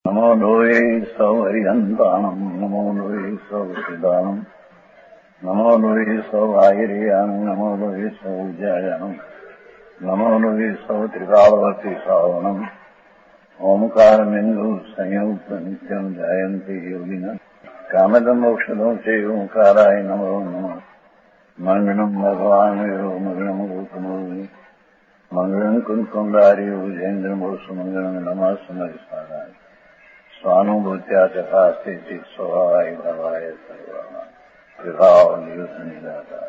નમો લોહે સૌ હરિહંતાણમ નમો લોહે સૌ સિદ્ધાણમ નમો લોહે સૌ આયર્યાણમ નમો લોહે સૌ જયાણમ નમો લોહે સૌ ત્રિકાળવતી શ્રાવણમ ઓમકાર બિંદુ સંયુક્ત નિત્યમ જયંતિ યોગિના કામદમ મોક્ષદો છે ઓંકારાય નમો નમઃ મંગળમ ભગવાન વિરો મંગળમ ગૌતમોની મંગળમ કુંકુંડાર્યો જૈન્દ્રમો સુમંગળમ નમઃ સમરિસારાય સ્વાનુભૂત્યા તથાસ્તે ચિત સ્વભાવાય ભવાય સર્વમાં વિભાવ નિયુદ્ધ નિરાકાર.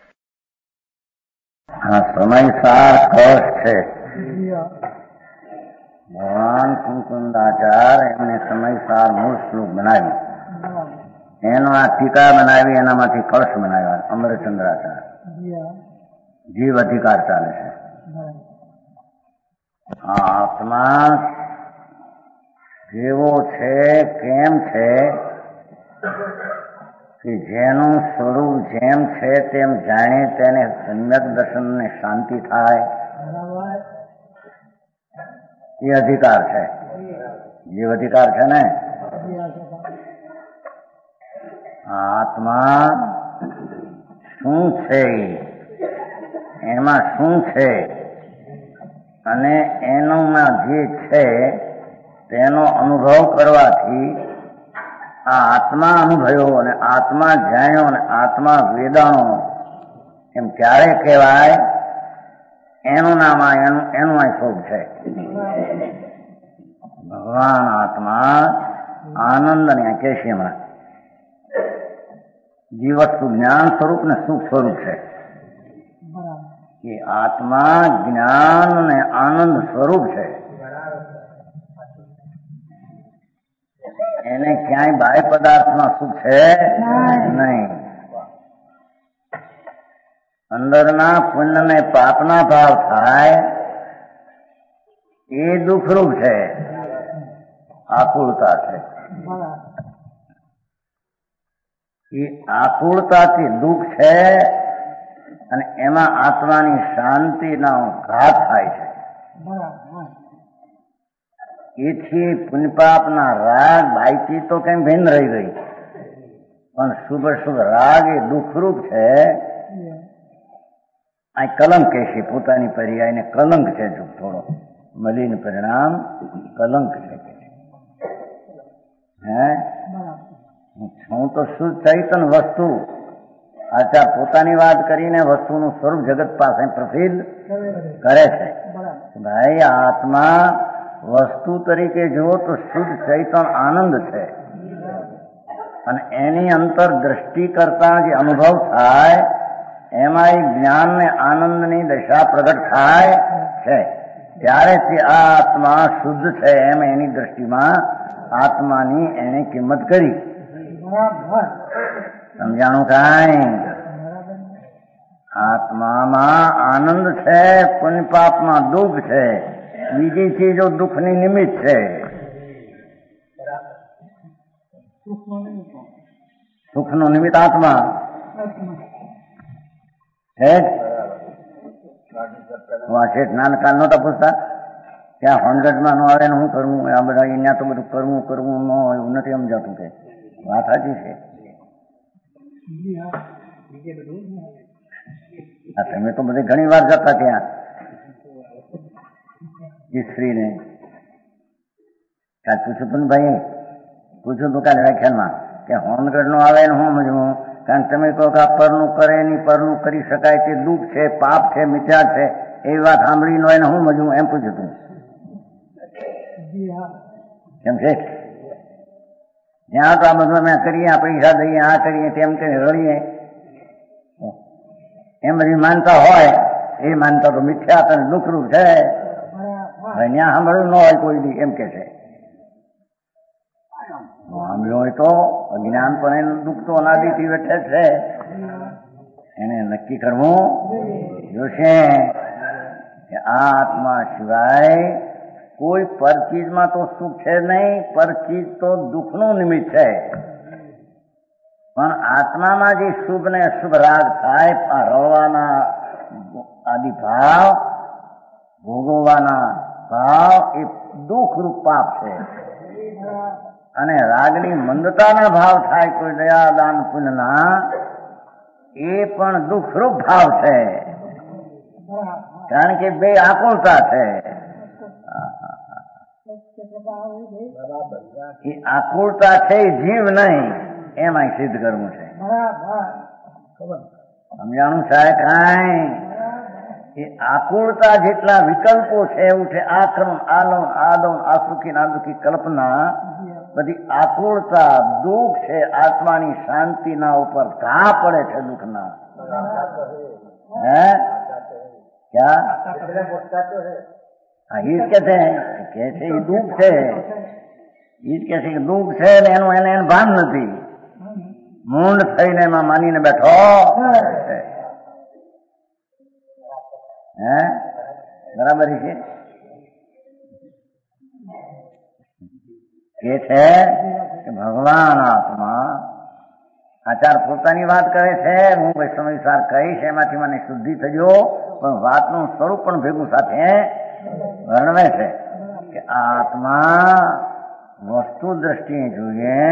આ સમયસાર કશ છે. ભગવાન કુંકુંદાચાર્ય એમને સમયસાર મૂળ શ્લોક બનાવી, એનો આ ટીકા બનાવી, એનામાંથી કળશ બનાવ્યા. અમરચંદ્રાચાર્ય જીવ અધિકાર ચાલે છે. આ આત્મા કેવો છે, કેમ છે કે જેનું સ્વરૂપ જેમ છે તેમ જાણે તેને સમ્યક દર્શનને શાંતિ થાય, એ અધિકાર છે. જીવ અધિકાર છે ને. આત્મા શું છે, એમાં શું છે અને એનોમાં જે છે તેનો અનુભવ કરવાથી આ આત્મા અનુભવ્યો અને આત્મા જાણ્યો અને આત્મા વેદાણો એમ ક્યારે કહેવાય? એનું નામ એનું આ સ્વરૂપ છે. ભગવાન આત્મા આનંદ અને કહેશે હમણાં જીવસ્તુ જ્ઞાન સ્વરૂપ ને સુખ સ્વરૂપ છે. કે આત્મા જ્ઞાન અને આનંદ સ્વરૂપ છે. એને ક્યાંય બાહ્ય પદાર્થમાં સુખ છે નહીં. અંદરના પુણ્ય ને પાપના ભાવ થાય એ દુઃખરૂપ છે, આકુળતા છે. એ આકુળતાથી દુઃખ છે અને એમાં આત્માની શાંતિનો ઘાત થાય છે. એથી પુણ્યપાપના રાગ બાઈથી તો કેમ ભિન્ન રહી ગઈ, પણ શુભ શુભ રાગ એ દુઃખરૂપ છે. આ કલંક કહેશે પોતાની પર્યાય એને કલંક છે. થોડો મલિન પરિણામ કલંક છે. હે હું તો શુદ્ધ ચૈતન વસ્તુ આચાર પોતાની વાત કરીને વસ્તુનું સ્વરૂપ જગત પાસે પ્રસિદ્ધ કરે છે. ભાઈ આત્મા વસ્તુ તરીકે જુઓ તો શુદ્ધ ચૈતન આનંદ છે અને એની અંતર દ્રષ્ટિ કરતા જે અનુભવ થાય એમાં એ જ્ઞાન ને આનંદની દશા પ્રગટ થાય છે. ત્યારે તે આ આત્મા શુદ્ધ છે એમ એની દ્રષ્ટિમાં આત્માની એને કિંમત કરી. સમજાણું કાંઈ? આત્મામાં આનંદ છે, પુણ્ય પાપમાં દુઃખ છે. બીજી ચીજો દુઃખની નિમિત્ત છે. સુખનો નિમિત્ત આત્મા છે. આ શેઠ નાનકા નહોતા પૂછતા ત્યાં હોનગઢમાં ન આવે ને શું કરવું? આ બધા અહીંયા તો બધું કરવું ન હોય એવું નથી સમજાતું. કે વાત સાચી છે. તમે તો બધી ઘણી વાર જતા ત્યાં સ્ત્રીને કાલ પૂછ્યું હતું ને ભાઈ, પૂછ્યું હતું કાલે વ્યાખ્યાનમાં કે હોનગઢ નો આવે ને હું સમજવું? કારણ તમે કહો કે આ પરનું કરે નહીં, પરનું કરી શકાય તે દુઃખ છે, પાપ છે, મિથ્યા છે, એવી વાત સાંભળી ન હોય ને હું સમજવું? એમ પૂછ્યું હતું. કેમ છે? જ્યાં તો આ બધું અમે કરીએ, આ પૈસા દઈએ, આ કરીએ, તેમ કરીને રડીએ, એમ બધી માનતા હોય. એ માનતા તો મિથ્યા અને દુઃખરૂપ છે. ત્યાં સાંભળ્યું ન હોય કોઈ દી એમ કે છે. સાંભળ્યું હોય તો અજ્ઞાન પણ એનું દુઃખ તો અનાદિથી બેઠે છે. એને નક્કી કરવું જોશે કે આ આત્મા સિવાય કોઈ પર ચીજમાં તો સુખ છે નહીં. પર ચીજ તો દુઃખનું નિમિત્ત છે. પણ આત્મામાં જે શુભ ને અશુભ રાગ થાય, રળવાના આદિ ભાવ, ભોગવવાના ભાવ, એ દુઃખરૂપ પાપ છે. અને રાગની મંદતાના ભાવ થાય કોઈ દયા દાન પુણ્યના, એ પણ દુઃખરૂપ ભાવ છે, કારણ કે બે આકુળતા છે. એ આકુળતા છે એ જીવ નહીં, એમાં સિદ્ધ કરવું છે. સમજાણું સાહેબ? કાંઈ એ આકુળતા જેટલા વિકલ્પો છે એવું છે. આક્રમ, આલમ, આદમ, આસુખી, નાદુખી કલ્પના, બધી આકુળતા દુઃખ છે. આત્માની શાંતિના ઉપર ઘા પડે છે દુઃખના. હે ક્યાં? હા, એ જ કે છે એ દુઃખ છે. એ જ કે છે કે દુઃખ છે ને એનું એને ભાન નથી. મૂંડ થઈને એમાં માનીને બેઠો. હે બરાબર છે. કે છે કે ભગવાન આત્મા આચાર પોતાની વાત કરે છે, હું વૈષ્ણવિસાર કહીશ, એમાંથી મને શુદ્ધિ થજો, પણ વાતનું સ્વરૂપ પણ ભેગું સાથે વર્ણવે છે કે આત્મા વસ્તુ દ્રષ્ટિએ જોઈએ.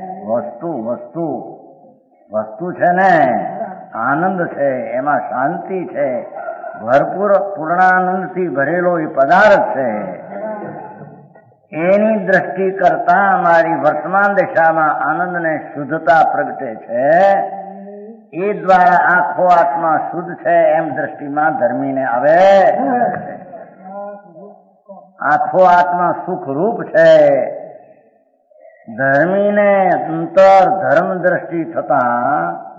વસ્તુ છે ને આનંદ છે, એમાં શાંતિ છે, ભરપૂર પૂર્ણાનંદથી ભરેલો એ પદાર્થ છે. એની દ્રષ્ટિ કરતા અમારી વર્તમાન દશામાં આનંદને શુદ્ધતા પ્રગટે છે. એ દ્વારા આખો આત્મા શુદ્ધ છે એમ દ્રષ્ટિમાં ધર્મીને આવે. આખો આત્મા સુખરૂપ છે. ધર્મીને અંતર ધર્મ દ્રષ્ટિ થતા,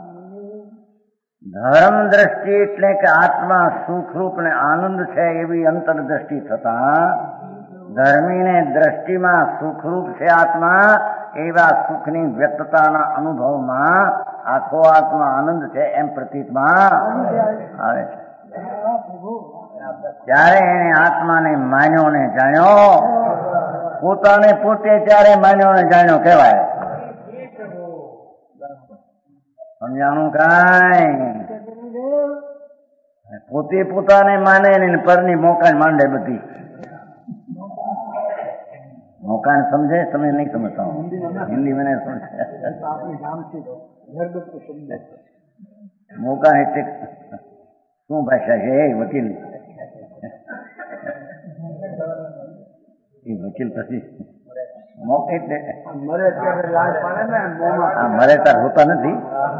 ધર્મ દ્રષ્ટિ એટલે કે આત્મા સુખરૂપ ને આનંદ છે એવી અંતર દ્રષ્ટિ થતા, ધર્મીને દ્રષ્ટિમાં સુખરૂપ છે આત્મા એવા સુખની વ્યક્તતાના અનુભવમાં આખો આત્મા આનંદ છે એમ પ્રતીતમાં આવે છે. ત્યારે એને આત્માને માન્યો ને જાણ્યો, પોતાને પોતે ત્યારે માન્યો ને જાણ્યો કહેવાય. સમજાણું? કાંઈ પોતે પોતાને માને ને પરની મોકાન માંડે બધી. મોકાન સમજે? તમે નહીં સમજતા? હિન્દી મને સમજે. મોકાન એટલે શું ભાષા છે? એ વકીલ, એ વકીલ પછી એટલે મરે તાર હોતા નથી.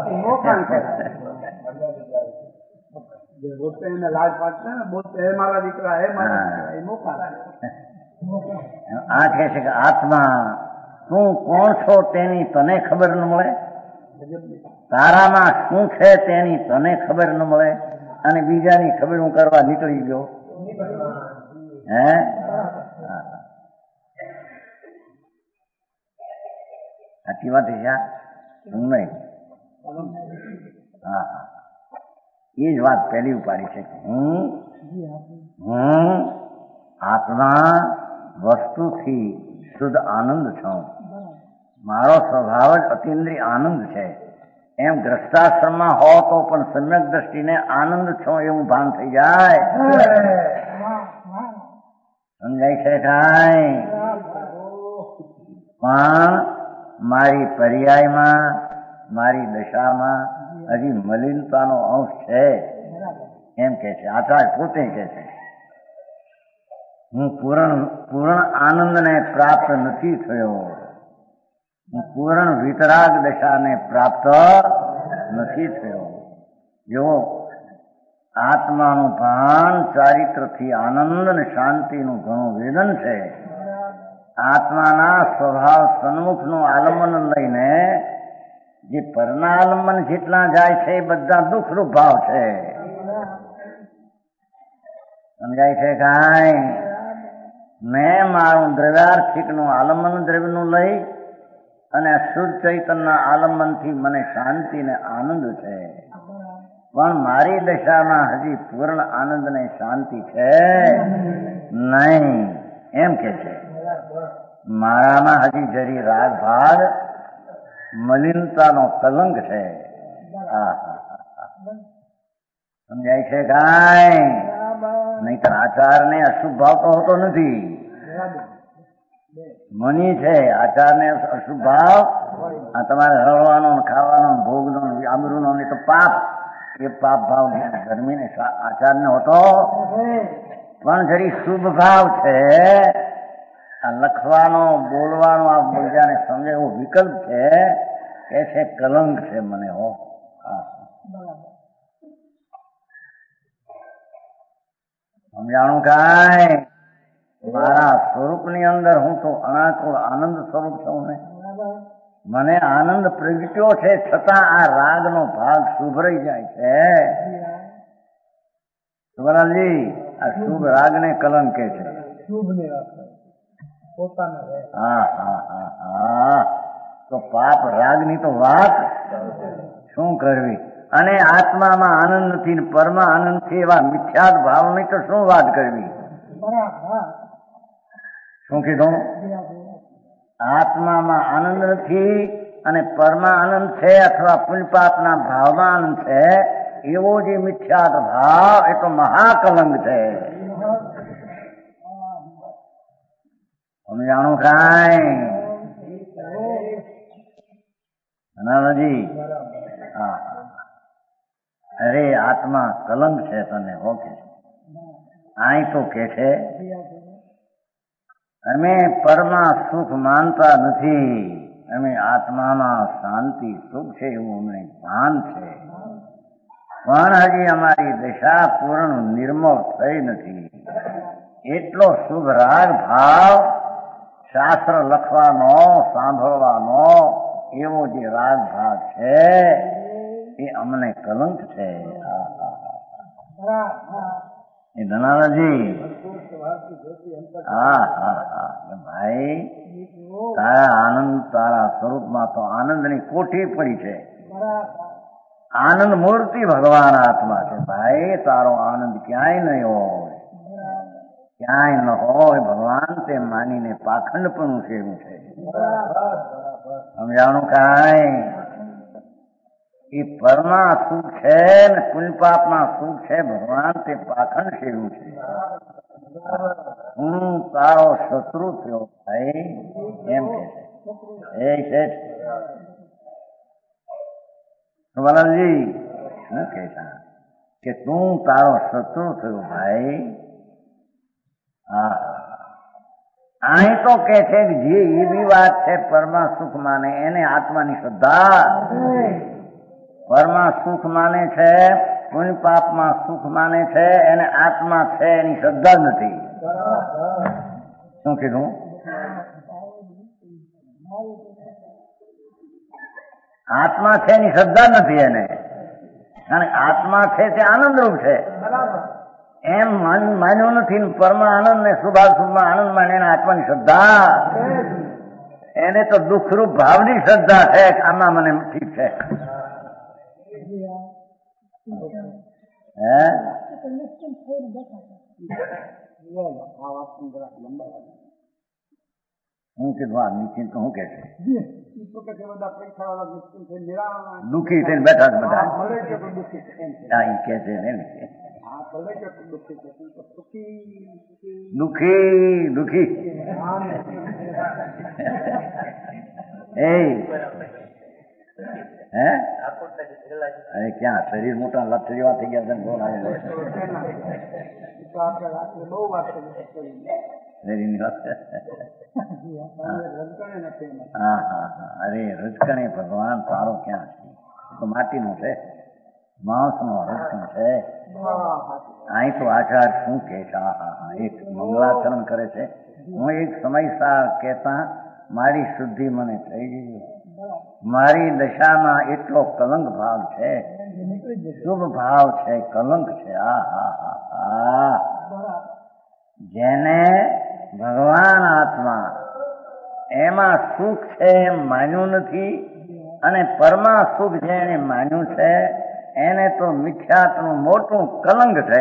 આ કહે છે કે આત્મા તું કોણ છો તેની તને ખબર ન મળે, તારામાં શું છે તેની તને ખબર ન મળે, અને બીજાની ખબર હું કરવા નીકળી ગયો. હે સાચી વાત છે હું નહીં. હા, એ જ વાત પહેલી ઉપાડી છે કે હું આત્મા વસ્તુથી શુદ્ધ આનંદ છું. મારો સ્વભાવ જ અતિન્દ્રિય આનંદ છે. એમ ગ્રસ્તાશ્રમમાં હો તો પણ સમ્યક દ્રષ્ટિને આનંદ છો એવું ભાન થઈ જાય. સમજાય છે કાંઈ? પણ મારી પર્યાયમાં, મારી દશામાં હજી મલિનતાનો અંશ છે એમ કે છે આચાર્ય પોતે કે છે. હું પૂર્ણ આનંદને પ્રાપ્ત નથી થયો, હું પૂર્ણ વિતરાગ દશાને પ્રાપ્ત નથી થયો. જો આત્માનું ભાન ચારિત્રથી આનંદ અને શાંતિનું ઘણું વેદન છે. આત્માના સ્વભાવ સન્મુખનું આલંબન લઈને જે પરના આલંબન જેટલા જાય છે એ બધા દુઃખરૂપ ભાવ છે. સમજાય છે કાંઈ? મેં મારું દ્રવ્યાર્થિકનું આલંબન દ્રવ્યનું લઈ અને શુદ્ધ ચૈતનના આલંબનથી મને શાંતિ ને આનંદ છે. પણ મારી દશામાં હજી પૂર્ણ આનંદ ને શાંતિ છે નહીં એમ કે છે. મારામાં હજી જરી રાગ ભાગ મલિનતાનો કલંક છે. સમજાય છે કાંઈ? નહીતર આચારને અશુભ ભાવ તો હોતો નથી. મની છે આચારને અશુભ ભાવ, આ તમારે હળવાનો ખાવાનો ભોગનો આબરૂનો નહીં તો પાપ, એ પાપ ભાવ ગરમીને આચારને હોતો. પણ જરી શુભ ભાવ છે, આ લખવાનો બોલવાનો આ બીજાને સમજે એવો વિકલ્પ છે, એ છે કલંક છે મને હો. સમજાણું કાંઈ? મારા સ્વરૂપની અંદર હું તો અનાકુળ આનંદ સ્વરૂપ છું ને, મને આનંદ પ્રગટ્યો છે, છતાં આ રાગનો ભાગ શુભ રહી જાય છે. સુબરાજી, આ શુભ રાગને કલંકે છે. હા હા હા હા, તો પાપ રાગની તો વાત શું કરવી? અને આત્મામાં આનંદ નથી, પરમાં આનંદ છે, એવા મિથ્યાત ભાવની તો શું વાત કરવી? શું કીધું? આત્મામાં આનંદ નથી અને પરમાં આનંદ છે, અથવા પુણ્યપાપના ભાવમાં આનંદ છે, એવો જે મિથ્યાત ભાવ એ તો મહાકલંક છે. સમજાણું કાંઈ? નાનાજી, હા, અરે આત્મા કલંક છે તને હો કે અહીં તો કે છે અમે પરમાં સુખ માનતા નથી, અમે આત્મામાં શાંતિ સુખ છે એવું અમને ભાન છે, પણ હજી અમારી દશા પૂર્ણ નિર્મળ થઈ નથી. એટલો શુભ રાગ ભાવ શાસ્ત્ર લખવાનો સાંભળવાનો એવો જે રાગ ભાગ છે એ અમને કલંક છે. એ ધનારાજી, હા હા હા ભાઈ, તારા આનંદ, તારા સ્વરૂપમાં તો આનંદની કોઠી પડી છે. આનંદ મૂર્તિ ભગવાન આત્મા છે ભાઈ. તારો આનંદ ક્યાંય નહીં હોય, ક્યાંય ન હોય. ભગવાન તે માનીને પાખંડ પણ ઉછેર્યું છે. સમજાણું કાંઈ? એ પરમાં સુખ છે ને પુણ્યપાપમાં સુખ છે, ભગવાન તે પાખંડ સેવું છે. હું તારો શત્રુ થયો ભાઈ એમ કે છે. એ છે વલણજી, શું કહેતા કે તું તારો શત્રુ થયો ભાઈ. હા, અહીં તો કે છે કે જે એવી વાત છે પરમાં સુખ માને એને આત્માની શ્રદ્ધા, પરમાં સુખ માને છે, પુણ્ય પાપમાં સુખ માને છે, એને આત્મા છે એની શ્રદ્ધા નથી. શું કીધું? આત્મા છે એની શ્રદ્ધા નથી એને, અને આત્મા છે તે આનંદરૂપ છે એમ માન્યું નથી. પરમાં આનંદ ને શુભાશુભમાં આનંદ માને એને આત્માની શ્રદ્ધા, એને તો દુઃખરૂપ ભાવની શ્રદ્ધા છે. આમાં મને ઠીક છે. હું કીધું આ નિશ્ચિંત હું કે છે દુઃખી થઈને બેઠા છે બધા. કે છે ને દુઃખી દુઃખી એ હે અરે ક્યાં શરીર મોટા લક્ષ જેવા થઈ ગયા છે. હા હા હા, અરે રજકણે ભગવાન તારો ક્યાં છે? તો માટીનો છે, માણસનો રજકણ છે. અહીં તો આચાર શું કે છે? હા હા હા, એક મંગલાચરણ કરે છે. હું એક સમય કહેતા મારી શુદ્ધિ મને થઈ ગઈ, મારી દશામાં એટલો કલંક ભાવ છે, શુભ ભાવ છે, કલંક છે. હા હા હા હા, જેને ભગવાન આત્મા એમાં સુખ છે એમ માન્યું નથી અને પરમા સુખ છે એને માન્યું છે, એને તો મિથ્યાત્વનું મોટું કલંક છે.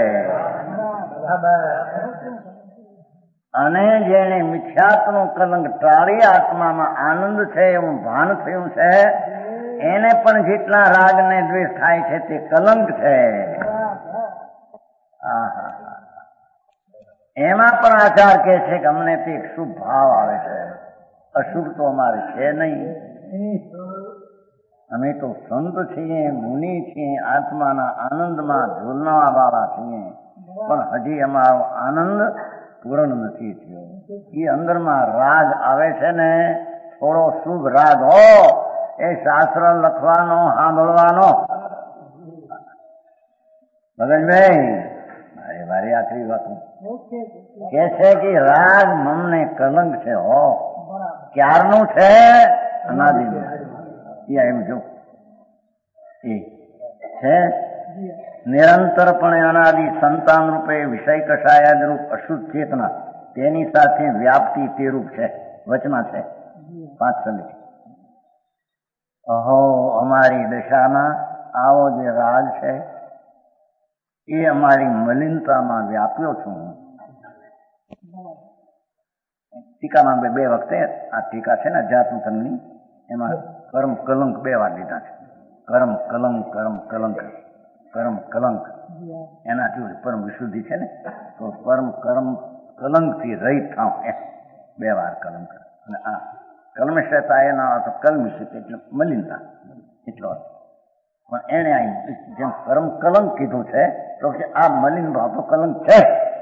અને જેને મિથ્યાત્વનું કલંક ટાળી આત્મામાં આનંદ છે એવું ભાન થયું છે, એને પણ જેટલા રાગ ને દ્વેષ થાય છે તે કલંક છે. એમાં પણ આચાર કહે છે કે અમને તે એક શુભ ભાવ આવે છે, અશુભ તો અમારે છે નહીં. અમે તો સંત છીએ, મુનિ છીએ, આત્માના આનંદમાં ઝૂલનાવા વાળા છીએ, પણ હજી અમારો આનંદ પૂર્ણ નથી થયો. એ અંદરમાં રાગ આવે છે ને, થોડો શુભ રાગ હો, એ શાસ્ત્ર લખવાનો, સાંભળવાનો. મગનભાઈ મારી આખરી વાત કે છે કે રાગ મનને કલંક છે હો, ક્યારનું છે? અનાદિનું. એમ જો એ છે નિરંતરપણે અનાદિ સંતાન રૂપે વિષય કષાયાદ રૂપ અશુદ્ધ ચેતના, તેની સાથે વ્યાપ્તિ તે રૂપ છે, વચમાં છે 5 સલી. અહો અમારી દશામાં આવો જે રાગ છે એ અમારી મલિનતામાં વ્યાપ્યો છું. ટીકામાં 2 વખતે આ ટીકા છે ને અધ્યાત્મની, એમાં કર્મ કલંક 2 વાર લીધા છે. કર્મ કલંક, કર્મ કલંક, કર્મ કલંક એનાથી પરમ વિશુદ્ધિ છે ને, તો કર્મ કલંકથી રહિત થાવ એમ 2 વાર કલંક. અને આ કલ્મશતા એના અર્થ કલ્મિષિત એટલે મલિનતા એટલો અર્થ. પણ એને જેમ કર્મ કલંક કીધું છે તો આ મલિન ભાવ તો કલંક છે.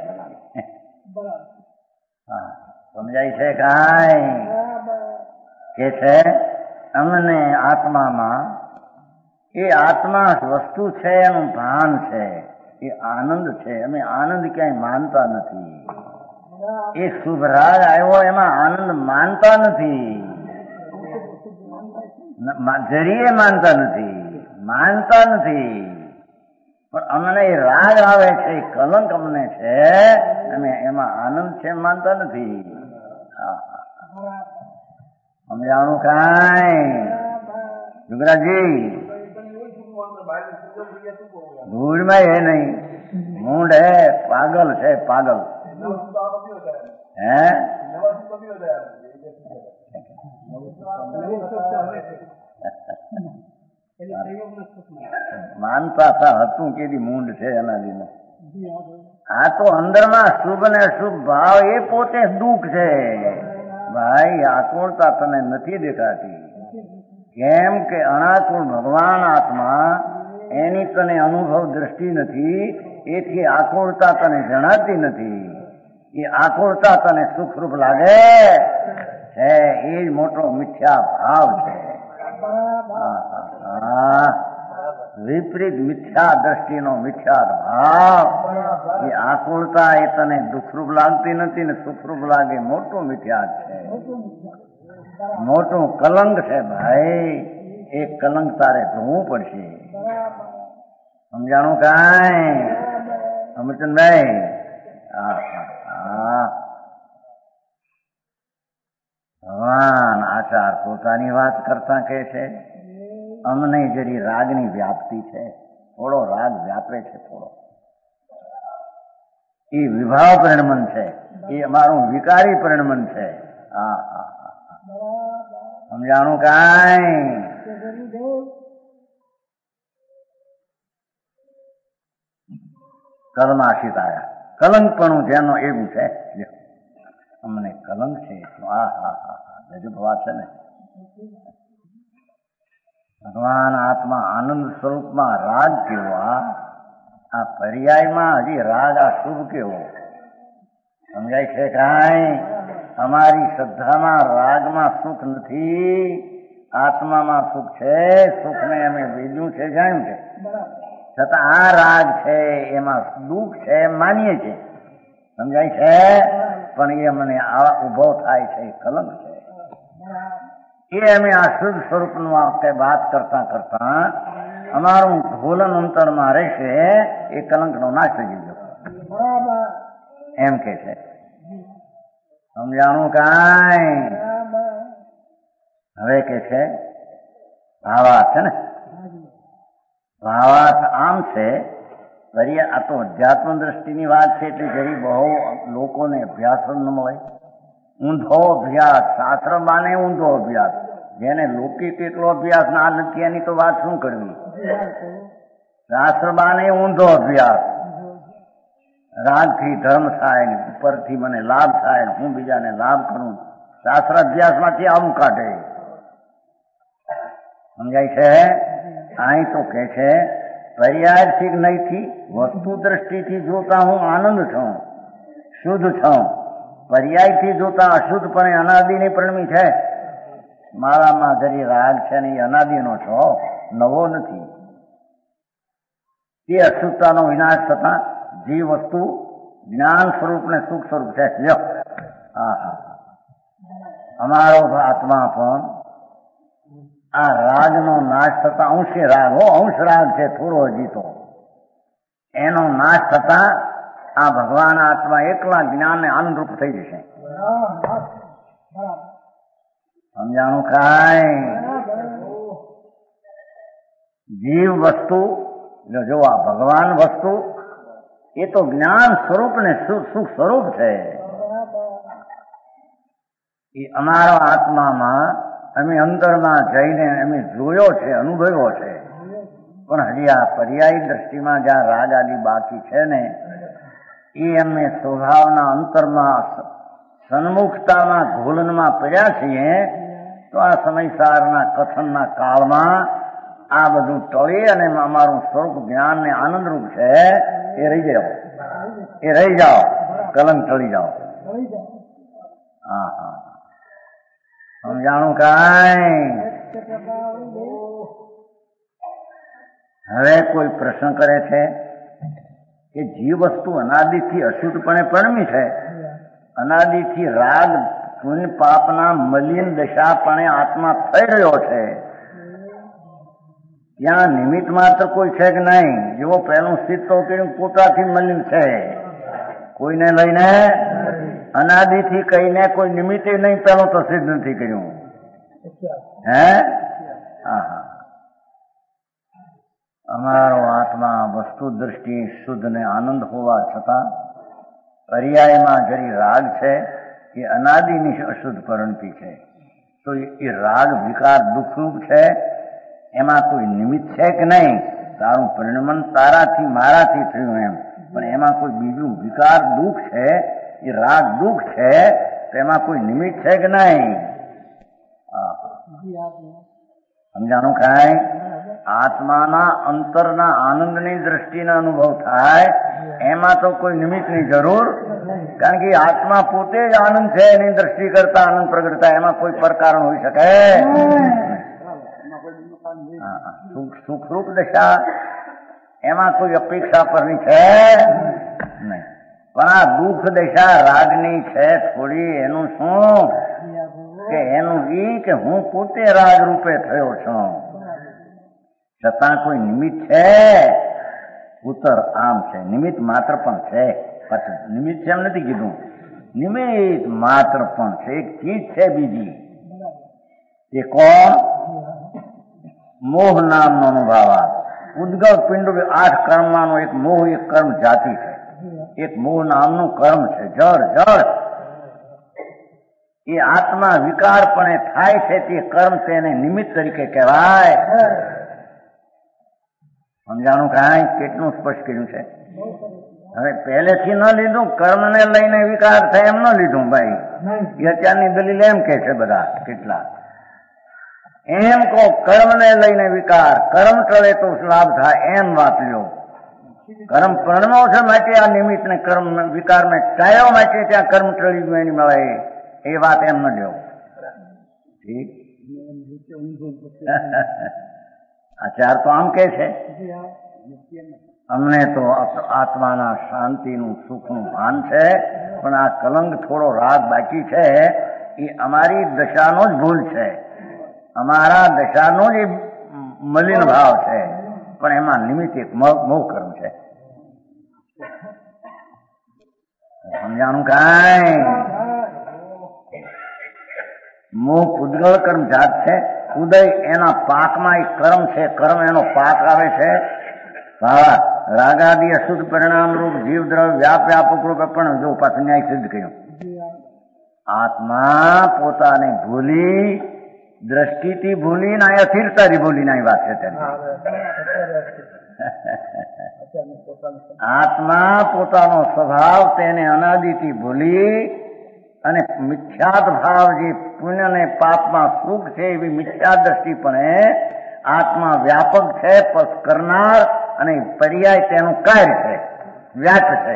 હા સમજાય છે કાંઈ? કે છે અમને આત્મામાં એ આત્મા વસ્તુ છે એનું ભાન છે, એ આનંદ છે. અમે આનંદ ક્યાંય માનતા નથી. એ શુભ રાગ આવ્યો એમાં આનંદ માનતા નથી, જરીએ માનતા નથી, માનતા નથી. પણ અમને એ રાગ આવે છે, એ કલંક અમને છે, અમે એમાં આનંદ છે માનતા નથી. સમજાણું કાંઈ જુગરાજી? ભૂલમાં એ નહીં, મૂંઢ હે, પાગલ છે, પાગલ. હે માનતા હતા હતું કેદી મૂંઢ છે એના લીધે. આ તો અંદરમાં શુભ ને અશુભ ભાવ એ પોતે દુઃખ છે ભાઈ. આકુળતા તને નથી દેખાતી, કેમ કે અનાકુળ ભગવાન આત્મા એની તને અનુભવ દ્રષ્ટિ નથી, એથી આકુળતા તને જણાતી નથી. એ આકુળતા તને સુખરૂપ લાગે છે, એ જ મોટો મિથ્યા ભાવ છે. વિપરીત મિથ્યા દ્રષ્ટિનો મિથ્યા ભાવ, એ આકુળતા એ તને દુઃખરૂપ લાગતી નથી ને સુખરૂપ લાગે, મોટું મિથ્યા છે, મોટું કલંક છે ભાઈ. એ કલંક તારે ધોવું પડશે. સમજાણું કાંઈ અમરચંદભાઈ? ભગવાન આચાર પોતાની વાત કરતા કહે છે અમને જરી રાગની વ્યાપ્તિ છે, થોડો રાગ વ્યાપે છે, થોડો. એ વિભાવ પરિણમન છે, એ અમારું વિકારી પરિણમન છે. સમજાણું કાંઈ? કર્માશિત આયા કલંકપણું જેનો એવું છે, અમને કલંક છે. ગજબ વાત છે ને. ભગવાન આત્મા આનંદ સ્વરૂપમાં રાગ કેવો, આ પર્યાયમાં હજી રાગ આ શુભ કેવો. સમજાય છે કાંઈ? અમારી શ્રદ્ધામાં રાગમાં સુખ નથી, આત્મામાં સુખ છે. સુખને અમે બીજું છે, જાણ્યું છે, છતાં આ રાગ છે એમાં દુઃખ છે માનીએ છીએ. સમજાય છે? પણ એ અમને આવા ઉભો થાય છે, કલંક છે. એ અમે આ શુદ્ધ સ્વરૂપનું વાત કરતા કરતા અમારું ધોલન અંતરમાં રહેશે, એ કલંકનો નાશ થઈ ગયો એમ કે છે. સમજાણું કાંઈ? હવે કે છે ભાવાર્થ છે ને, ભાવાર્થ આમ છે. આ તો અધ્યાત્મ દ્રષ્ટિની વાત છે એટલે જરી બહુ લોકોને અભ્યાસ ન મળે. ઊંધો અભ્યાસ, શાસ્ત્ર માને ઊંધો અભ્યાસ. જેને લૌકિક એટલો અભ્યાસ ના નથી એની તો વાત શું કરવી. શાસ્ત્ર માને ઊંધો અભ્યાસ. રાગથી ધર્મ થાય ને ઉપરથી મને લાભ થાય ને હું બીજાને લાભ કરું. શાસ્ત્રાભ્યાસમાંથી આવું કાઢે. સમજાય છે? અહીં તો કે છે પર્યાયથી નહીંથી વસ્તુ દ્રષ્ટિથી જોતા હું આનંદ છું, શુદ્ધ છું. પર્યાયથી જોતા અશુદ્ધપણે અનાદિની પરિણમી છે. મારામાં જરી રાગ છે ને એ અનાદિનો છો, નવો નથી. તે અશુદ્ધતાનો વિનાશ થતા જે વસ્તુ જ્ઞાન સ્વરૂપ ને સુખ સ્વરૂપ છે. અમારો આત્મા પણ આ રાગનો નાશ થતા અંશે રાગ અંશ રાગ છે થોડો હજી તો, એનો નાશ થતા આ ભગવાન આત્મા એકલા જ્ઞાનને આનંદરૂપ થઈ જશે. સમજાણું? કાંઈ જીવ વસ્તુ જો આ ભગવાન વસ્તુ એ તો જ્ઞાન સ્વરૂપ ને સુખ સ્વરૂપ છે. એ અમારા આત્મામાં અમે અંદરમાં જઈને અમે જોયો છે, અનુભવ્યો છે. પણ હજી આ પર્યાયી દ્રષ્ટિમાં જ્યાં રાગ આદિ બાકી છે ને એ અમે સ્વભાવના અંતરમાં સન્મુખતામાં ઘોલનમાં પડ્યા છીએ. તો આ સમયસારના કથનના કાળમાં આ બધું ટળી અને અમારું સ્વરૂપ જ્ઞાન ને આનંદરૂપ છે એ રહી જાઓ, એ રહી જાઓ, કલંક ટળી જાઓ. હા હા, સમજાણું? કાંઈ હવે કોઈ પ્રશ્ન કરે છે કે જીવ વસ્તુ અનાદિથી અશુદ્ધપણે પરમી છે, અનાદિથી રાગ પુણ્ય પાપના મલિન દશાપણે આત્મા થઈ રહ્યો છે, ત્યાં નિમિત્ત માત્ર કોઈ છે કે નહીં? જેવો પહેલું સિદ્ધ તો કર્યું પોતાથી મલિન છે, કોઈને લઈને અનાદિથી કહીને કોઈ નિમિત્તે નહીં, પહેલું તો સિદ્ધ નથી કર્યું. હે? હા, અમારો આત્મા વસ્તુ દ્રષ્ટિ શુદ્ધ ને આનંદ હોવા છતાં પર્યાયમાં જરી રાગ છે એ અનાદિની અશુદ્ધ પરિણતિ છે. તો એ રાગ વિકાર દુઃખરૂપ છે, એમાં કોઈ નિમિત્ત છે કે નહીં? તારું પરિણમન તારાથી મારાથી થયું એમ, પણ એમાં કોઈ બીજું વિકાર દુઃખ છે, એ રાગ દુઃખ છે, તો એમાં કોઈ નિમિત્ત છે કે નહીં? સમજાણું? કાંઈ આત્માના અંતરના આનંદની દ્રષ્ટિનો અનુભવ થાય એમાં તો કોઈ નિમિત્તની જરૂર, કારણ કે આત્મા પોતે જ આનંદ છે, એની દ્રષ્ટિ કરતા આનંદ પ્રગટ થાય, એમાં કોઈ પરકારણ હોઈ શકે? સુખરૂપ દશા એમાં કોઈ અપેક્ષા પરની છે નહીં. પણ આ દુઃખ દશા રાગની છે થોડી, એનું શું કે એનું ઈ કે હું પોતે રાગ રૂપે થયો છું, છતાં કોઈ નિમિત્ત છે? ઉત્તર આમ છે, નિમિત્ત માત્ર પણ છે. નિમિત્ત છે એમ નથી કીધું, નિમિત્ત માત્ર પણ છે. એક ચીજ છે બીજી, એ કોણ? મોહ નામનો અનુભવ. ઉદ્ગવ પિંડ 8 કર્મમાંનો એક મોહ, એક કર્મ જાતિ છે, એક મોહ નામનું કર્મ છે, જળ. એ આત્મા વિકારપણે થાય છે તે કર્મ, તેને નિમિત્ત તરીકે કહેવાય. સમજાણું? કાંઈ કેટલું સ્પષ્ટ કર્યું છે. હવે પહેલેથી ન લીધું, કર્મને લઈને વિકાર થાય એમ ન લીધું ભાઈ. એ અત્યારની દલીલ એમ કે છે બધા કેટલા, એમ કહો કર્મને લઈને વિકાર, કર્મ ટળે તો લાભ થાય એમ વાત લ્યો. કર્મ પરણવો છે માટે આ નિમિત્ત ને કર્મ વિકાર ને ટાયો માટે ત્યાં કર્મ ટળી ગયું એની મળે, એ વાત એમ ન લ્યો. ઠીક? આચાર તો આમ કે છે, અમને તો આત્માના શાંતિનું સુખનું ભાન છે, પણ આ કલંક થોડો રાગ બાકી છે, એ અમારી દશાનો જ ભૂલ છે, અમારા દશાનો જ મલિન ભાવ છે, પણ એમાં નિમિત્ત એક મોહ કર્મ છે. સમજાણું? કાંઈ મોહ ઉદ્ગળ કર્મ જાત છે, ઉદય એના પાકમાં એક કર્મ છે, કર્મ એનો પાક આવે છે. રાગાદી અશુદ્ધ પરિણામ રૂપ જીવ દ્રવ્ય વ્યાપક રૂપે પણ જો પાછું ન્યાય સિદ્ધ કર્યું. આત્મા પોતાને ભૂલી, દ્રષ્ટિથી ભૂલી ને અસ્થિરતાથી ભૂલી ના વાત છે તેને. આત્મા પોતાનો સ્વભાવ તેને અનાદિથી ભૂલી અને મિથ્યાત ભાવ જે પુણ્ય અને પાપમાં સુખ છે એવી મિથ્યા દ્રષ્ટિપણે આત્મા વ્યાપક છે, પસ કરનાર અને પર્યાય તેનું કાર્ય છે, વ્યાપ છે.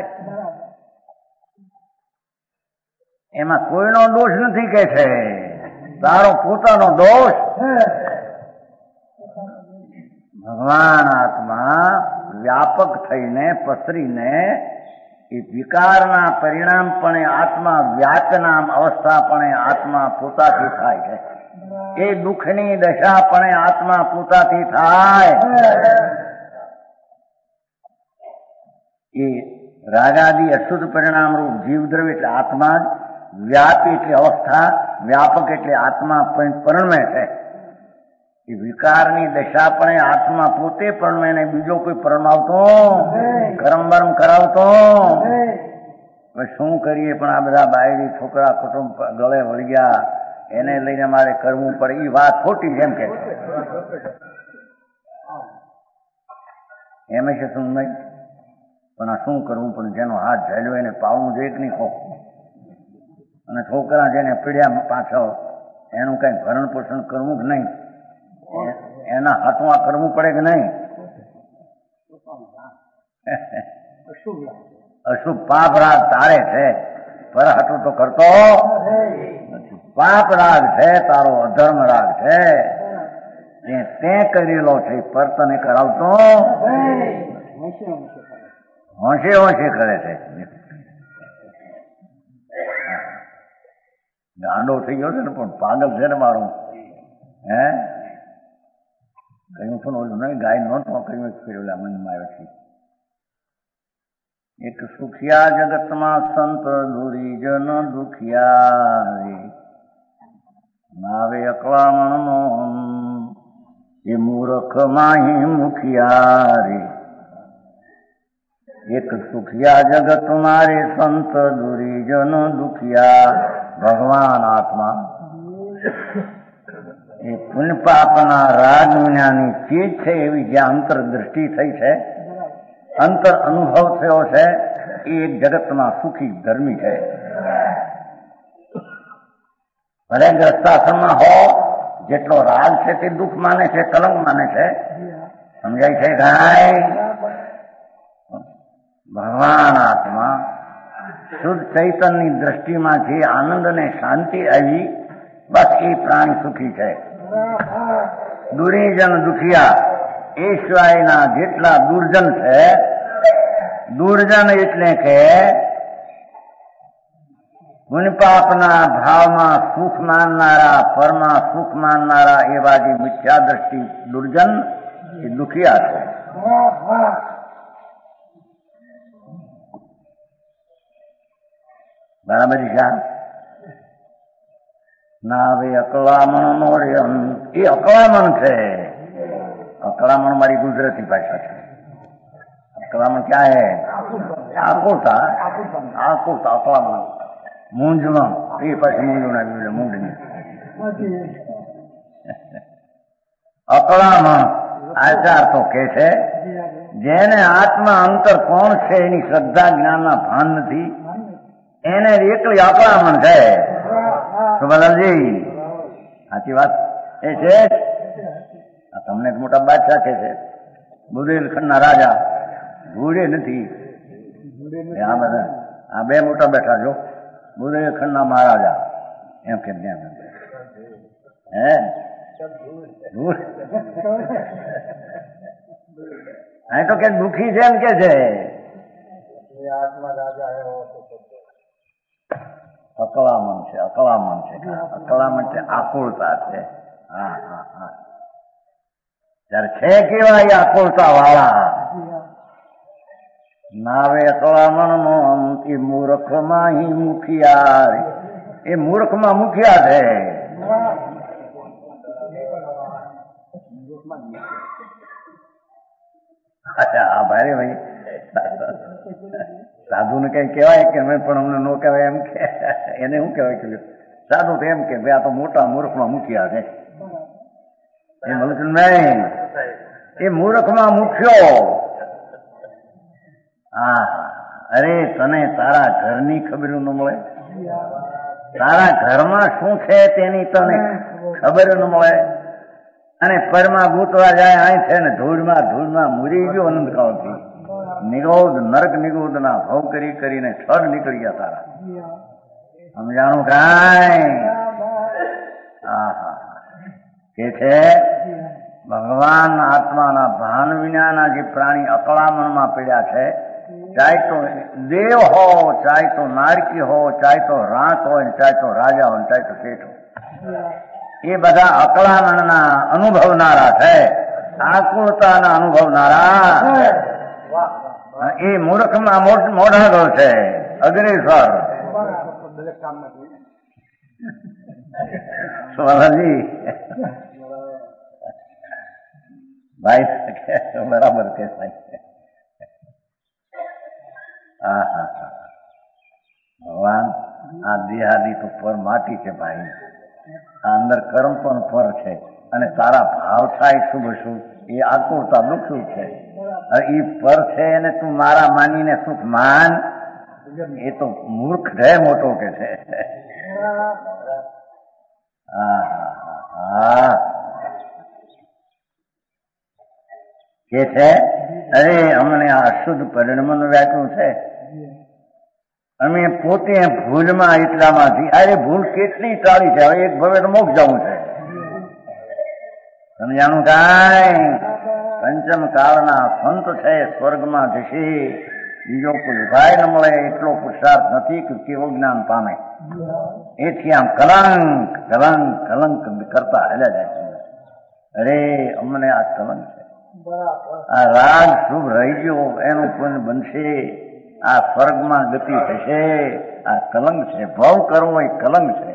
એમાં કોઈનો દોષ નથી કે છે, તારો પોતાનો દોષ. ભગવાન આત્મા વ્યાપક થઈને પસરીને એ વિકારના પરિણામપણે આત્મા વ્યાપના અવસ્થાપણે આત્મા પોતાથી થાય છે. એ દુઃખની દશાપણે આત્મા પોતાથી થાય. એ રાગાદી અશુદ્ધ પરિણામ રૂપ જીવદ્રવ્ય એટલે આત્મા જ, વ્યાપી એટલે અવસ્થા, વ્યાપક એટલે આત્મા પરણમે છે. એ વિકારની દશાપણે આત્મા પોતે પરણમે ને બીજો કોઈ પરણાવતો કરમ બરમ કરાવતો. હવે શું કરીએ, પણ આ બધા બાયડી છોકરા કુટુંબ ગળે વળી ગયા, એને લઈને મારે કરવું પડે. એ વાત ખોટી છે એમ કે એમ છે શું નહીં, પણ આ શું કરવું પણ જેનો હાથ ઝાલ્યો એને પાવવું જોઈએ કે નહીં કહો. અને છોકરા જેને પીડ્યા પાછળ એનું કઈ ભરણ પોષણ કરવું કે નહીં, એના હાથમાં કરવું પડે કે નહીં. અશુભ પાપ રાગ તારે છે, પર હાટું તો કરતો નથી. પાપ રાગ છે તારો, અધર્મ રાગ છે, તે કરેલો છે, પર તને કરાવતો હોંશે હોંશે કરે છે. ગાંડો થઈ ગયો છે ને, પણ પાગલ છે ને મારું. હે કહ્યું પણ ઓલું નહીં, ગાય નહોતો કહ્યું ફેરવેલા મનમાં આવે છે. એક સુખિયા જગતમાં સંત દુરીજન દુખિયા નાવે અકળામણ મોહન એ મૂર્ખ માહી મુખિયા રે. એક સુખિયા જગત મારે સંત દુરીજન દુખિયા. ભગવાન આત્મા એ પુણ્ય પાપના રાગ વિનાની ચીજ છે એવી જ્યાં અંતરદ્રષ્ટિ થઈ છે, અંતર અનુભવ થયો છે, એ એક જગતમાં સુખી ધર્મી છે. ભલે ગ્રસ્તાશ્રમમાં હો, જેટલો રાગ છે તે દુઃખ માને છે, કલંક માને છે. સમજાય છે ગાય? ભગવાન આત્મા શુદ્ધ ચૈતનની દ્રષ્ટિમાં જે આનંદ અને શાંતિ આવી, બસ એ પ્રાણી સુખી છે. દુરીજન દુખિયા એ સિવાયના જેટલા દુર્જન છે, દુર્જન એટલે કે પુણ્યપાપના ભાવમાં સુખ માનનારા, પરમાં સુખ માનનારા એવા જે મિથ્યા દ્રષ્ટિ દુર્જન એ દુખિયા છે. બરાબર છે. ના હવે અકળામણ નો એ અકળામણ છે. અકળામણ મારી ગુજરાતી ભાષા છે. અકળામણ ક્યાં હે? આકુરતા. આકુરતા અકળામણ મૂંઝવણ. એ પછી મૂંઝવણ મૂંઢની અકળામણ આચાર તો કે છે જેને આત્મા અંતર કોણ છે એની શ્રદ્ધા જ્ઞાનના ભાન નથી, એને એકલી અકળામણ છે. સુભાલાલજી સાચી વાત એ છે. તમને મોટા બાદશાહ કે છે, બુંદેલખંડના રાજા ઘોડે નથી. આ બધા આ બે મોટા બેઠા છો, બુંદેલખંડના મહારાજા એમ કે હે અહીં તો કે દુઃખી છે એમ કે છે. અકળામણ છે, અકળામણ છે, અકળામણ છે, આકુળતા છે. હા હા હા. ત્યારે છે કેવા એ આકુળતા વાળા નાવે અકળામણ નો એ મૂર્ખમાં હી મુખિયા. એ મૂર્ખમાં મુખિયા છે. હા ભાઈ ભાઈ સાધુ ને કઈ કહેવાય કે અમે પણ અમને નો કહેવાય એમ કે એને શું કહેવાય કે સાધુ તો એમ કે ભાઈ આ તો મોટા મૂર્ખમાં મુખિયા છે. એ મળતું નહીં. એ મૂર્ખમાં મુખ્યો હા, અરે તને તારા ઘરની ખબર ન મળે? તારા ઘરમાં શું છે તેની તને ખબર ન મળે? અને પરમાં ગૂંતવા જાય અહીં છે ને ધૂળમાં મૂરી ગયો અનંતકાળથી. નિરોધ નર્ક નિરોધના ભાવ કરીને છડ નીકળી ગયા તારા. સમજાણું કાંઈ? કે છે ભગવાન આત્માના ભાન વિનાના જે પ્રાણી અકળામણમાં પડ્યા છે, ચાહે તો દેવ હો, ચાહે તો નારકી હો, ચાહે તો રાત હોય, ચાહે તો રાજા હોય, ચાહે તો શેઠ હોય, એ બધા અકળામણના અનુભવનારા છે, આકુળતાના અનુભવનારા. એ મૂર્ખમાં મોઢાડો છે, અગ્રેસર. સ્વામી ભાઈ બરાબર કે ભગવાન આ દેહાદી તો પર માટી છે ભાઈ, આ અંદર કર્મ પણ પર છે, અને તારા ભાવ થાય શુભ શુભ એ આકુરતા દુઃખ સુખ છે. એ પર છે એને તું મારા માનીને સુખ માન, એ તો મૂર્ખ છે મોટો કે છે. કે છે અરે અમને આ અશુદ્ધ પરિણામ વ્યાખ્યું છે, અમે પોતે ભૂલમાં એટલામાંથી, અરે ભૂલ કેટલી ટાળી છે, હવે એક ભવે તો મોક્ષ જવું છે. સમજાણું કાંઈ? પંચમ કાળના સંત છે, સ્વર્ગમાં જશે, બીજો કોઈ ઉપાય ન મળે એટલો પુરુષાર્થ નથી કે કેવું જ્ઞાન પામે. એથી આમ કલંક કલંક કલંક કરતા હેલા જાય છે. અરે અમને આ કલંક છે, આ રાગ શુભ રહી ગયો એનું પુણ્ય બનશે, આ સ્વર્ગમાં ગતિ થશે, આ કલંક છે. ભાવ કરવો એ કલંક છે.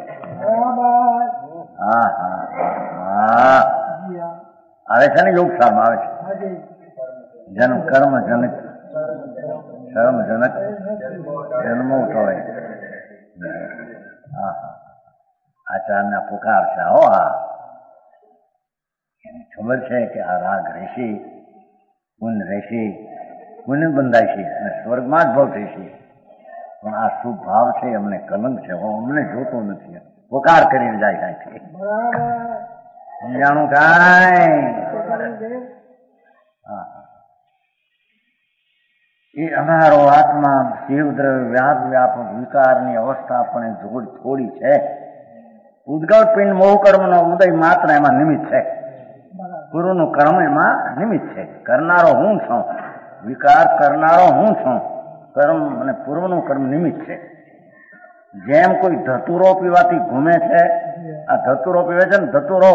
આવે છે ને યોગશાળામાં આવે છે જન્મ કર્મજનક જન્મો ઉઠાવે. આચાર્યના પુકાર છે. હો એને ખબર છે કે આ રાગ રહેશે, પુણ્ય રહેશે, પુણ્ય બંધાય છે અને સ્વર્ગમાં જ ભાવ થશે. પણ આ શુભ ભાવ છે અમને કલંક છે, અમને જોતો નથી, પુકાર કરીને જાય કાંઈ. સમજાણું કાંઈ? એ અમારો આત્મા શિવદ્રવ્ય વ્યાપક વિકારની અવસ્થા પણ થોડી છે. ઉદ્ગલ પિંડ મોહ કર્મનો ઉદય માત્ર એમાં નિમિત્ત છે, પૂર્વનું કર્મ એમાં નિમિત્ત છે. કરનારો હું છું, વિકાર કરનારો હું છું, કર્મ અને પૂર્વનું કર્મ નિમિત્ત છે. જેમ કોઈ ધતુરો પીવાથી ઘૂમે છે, આ ધતુરો પીવે છે ને, ધતુરો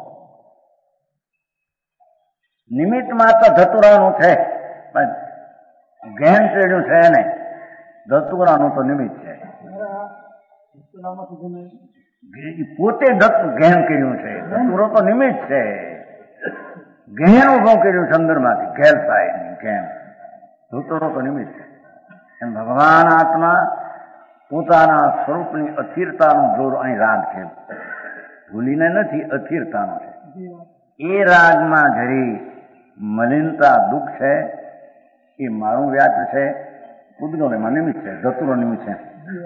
નિમિત્ત માત્ર ધતુરાનું છે, ગહેન ચડ્યું છે ને ધતુરાનું તો નિમિત્ત છે. પોતે ગહેન કર્યું છે, ધતુરો તો નિમિત્ત છે. ગહેન ઉભું કર્યું છે અંદરમાંથી, ઘેર થાય ગહેન, ધતુરો તો નિમિત્ત છે. એમ ભગવાન આત્મા પોતાના સ્વરૂપની અસ્થિરતાનું જોર અહીં રાગ છે, ભૂલીને નથી, અસ્થિરતાનો છે. એ રાગમાં જરી મલિનતા દુઃખ છે, એ મારું વ્યાપ છે. ઉદ્ગલ એમાં નિમિત્ત છે, ધતુરો નિમિત્ત છે.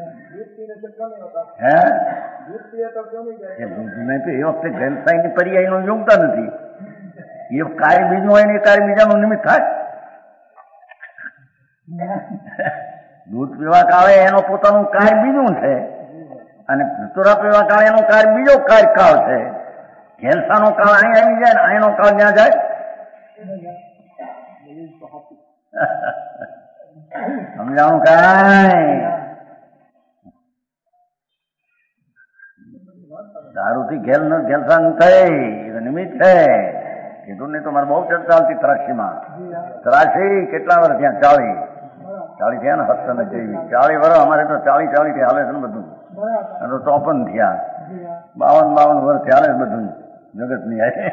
હે એ વખતે ગેરસાઈની પર્યાયનો યોગતા નથી. એ કાર્ય બીજું હોય ને એ કાર્ય બીજાનું નિમિત્ત થાય. દૂધ પીવા કાળે એનો પોતાનું કાર્ય બીજું છે, અને ધતુરા પીવા કાળે એનો કાર્ય બીજો કાળ છે. ઘેલસાનો કાળ અહીં આવી જાય ને અહીંનો કાળ ત્યાં જાય. સમજાણું કાંઈ? દારૂથી ઘેલસા થઈ નિમિત્ત છે. કીધું નહીં તો મારે બહુ ચર્ચા ચાલતી ત્રાસીમાં. ત્રાસી કેટલા વર્ષ ત્યાં? 40 થયા ને, 70 જેવી 40 વર્ષ. અમારે તો 40 થી હાલે છે ને બધું. તો 54 થયા, 52 વર્ષ હાલે છે બધું જગત ની આવે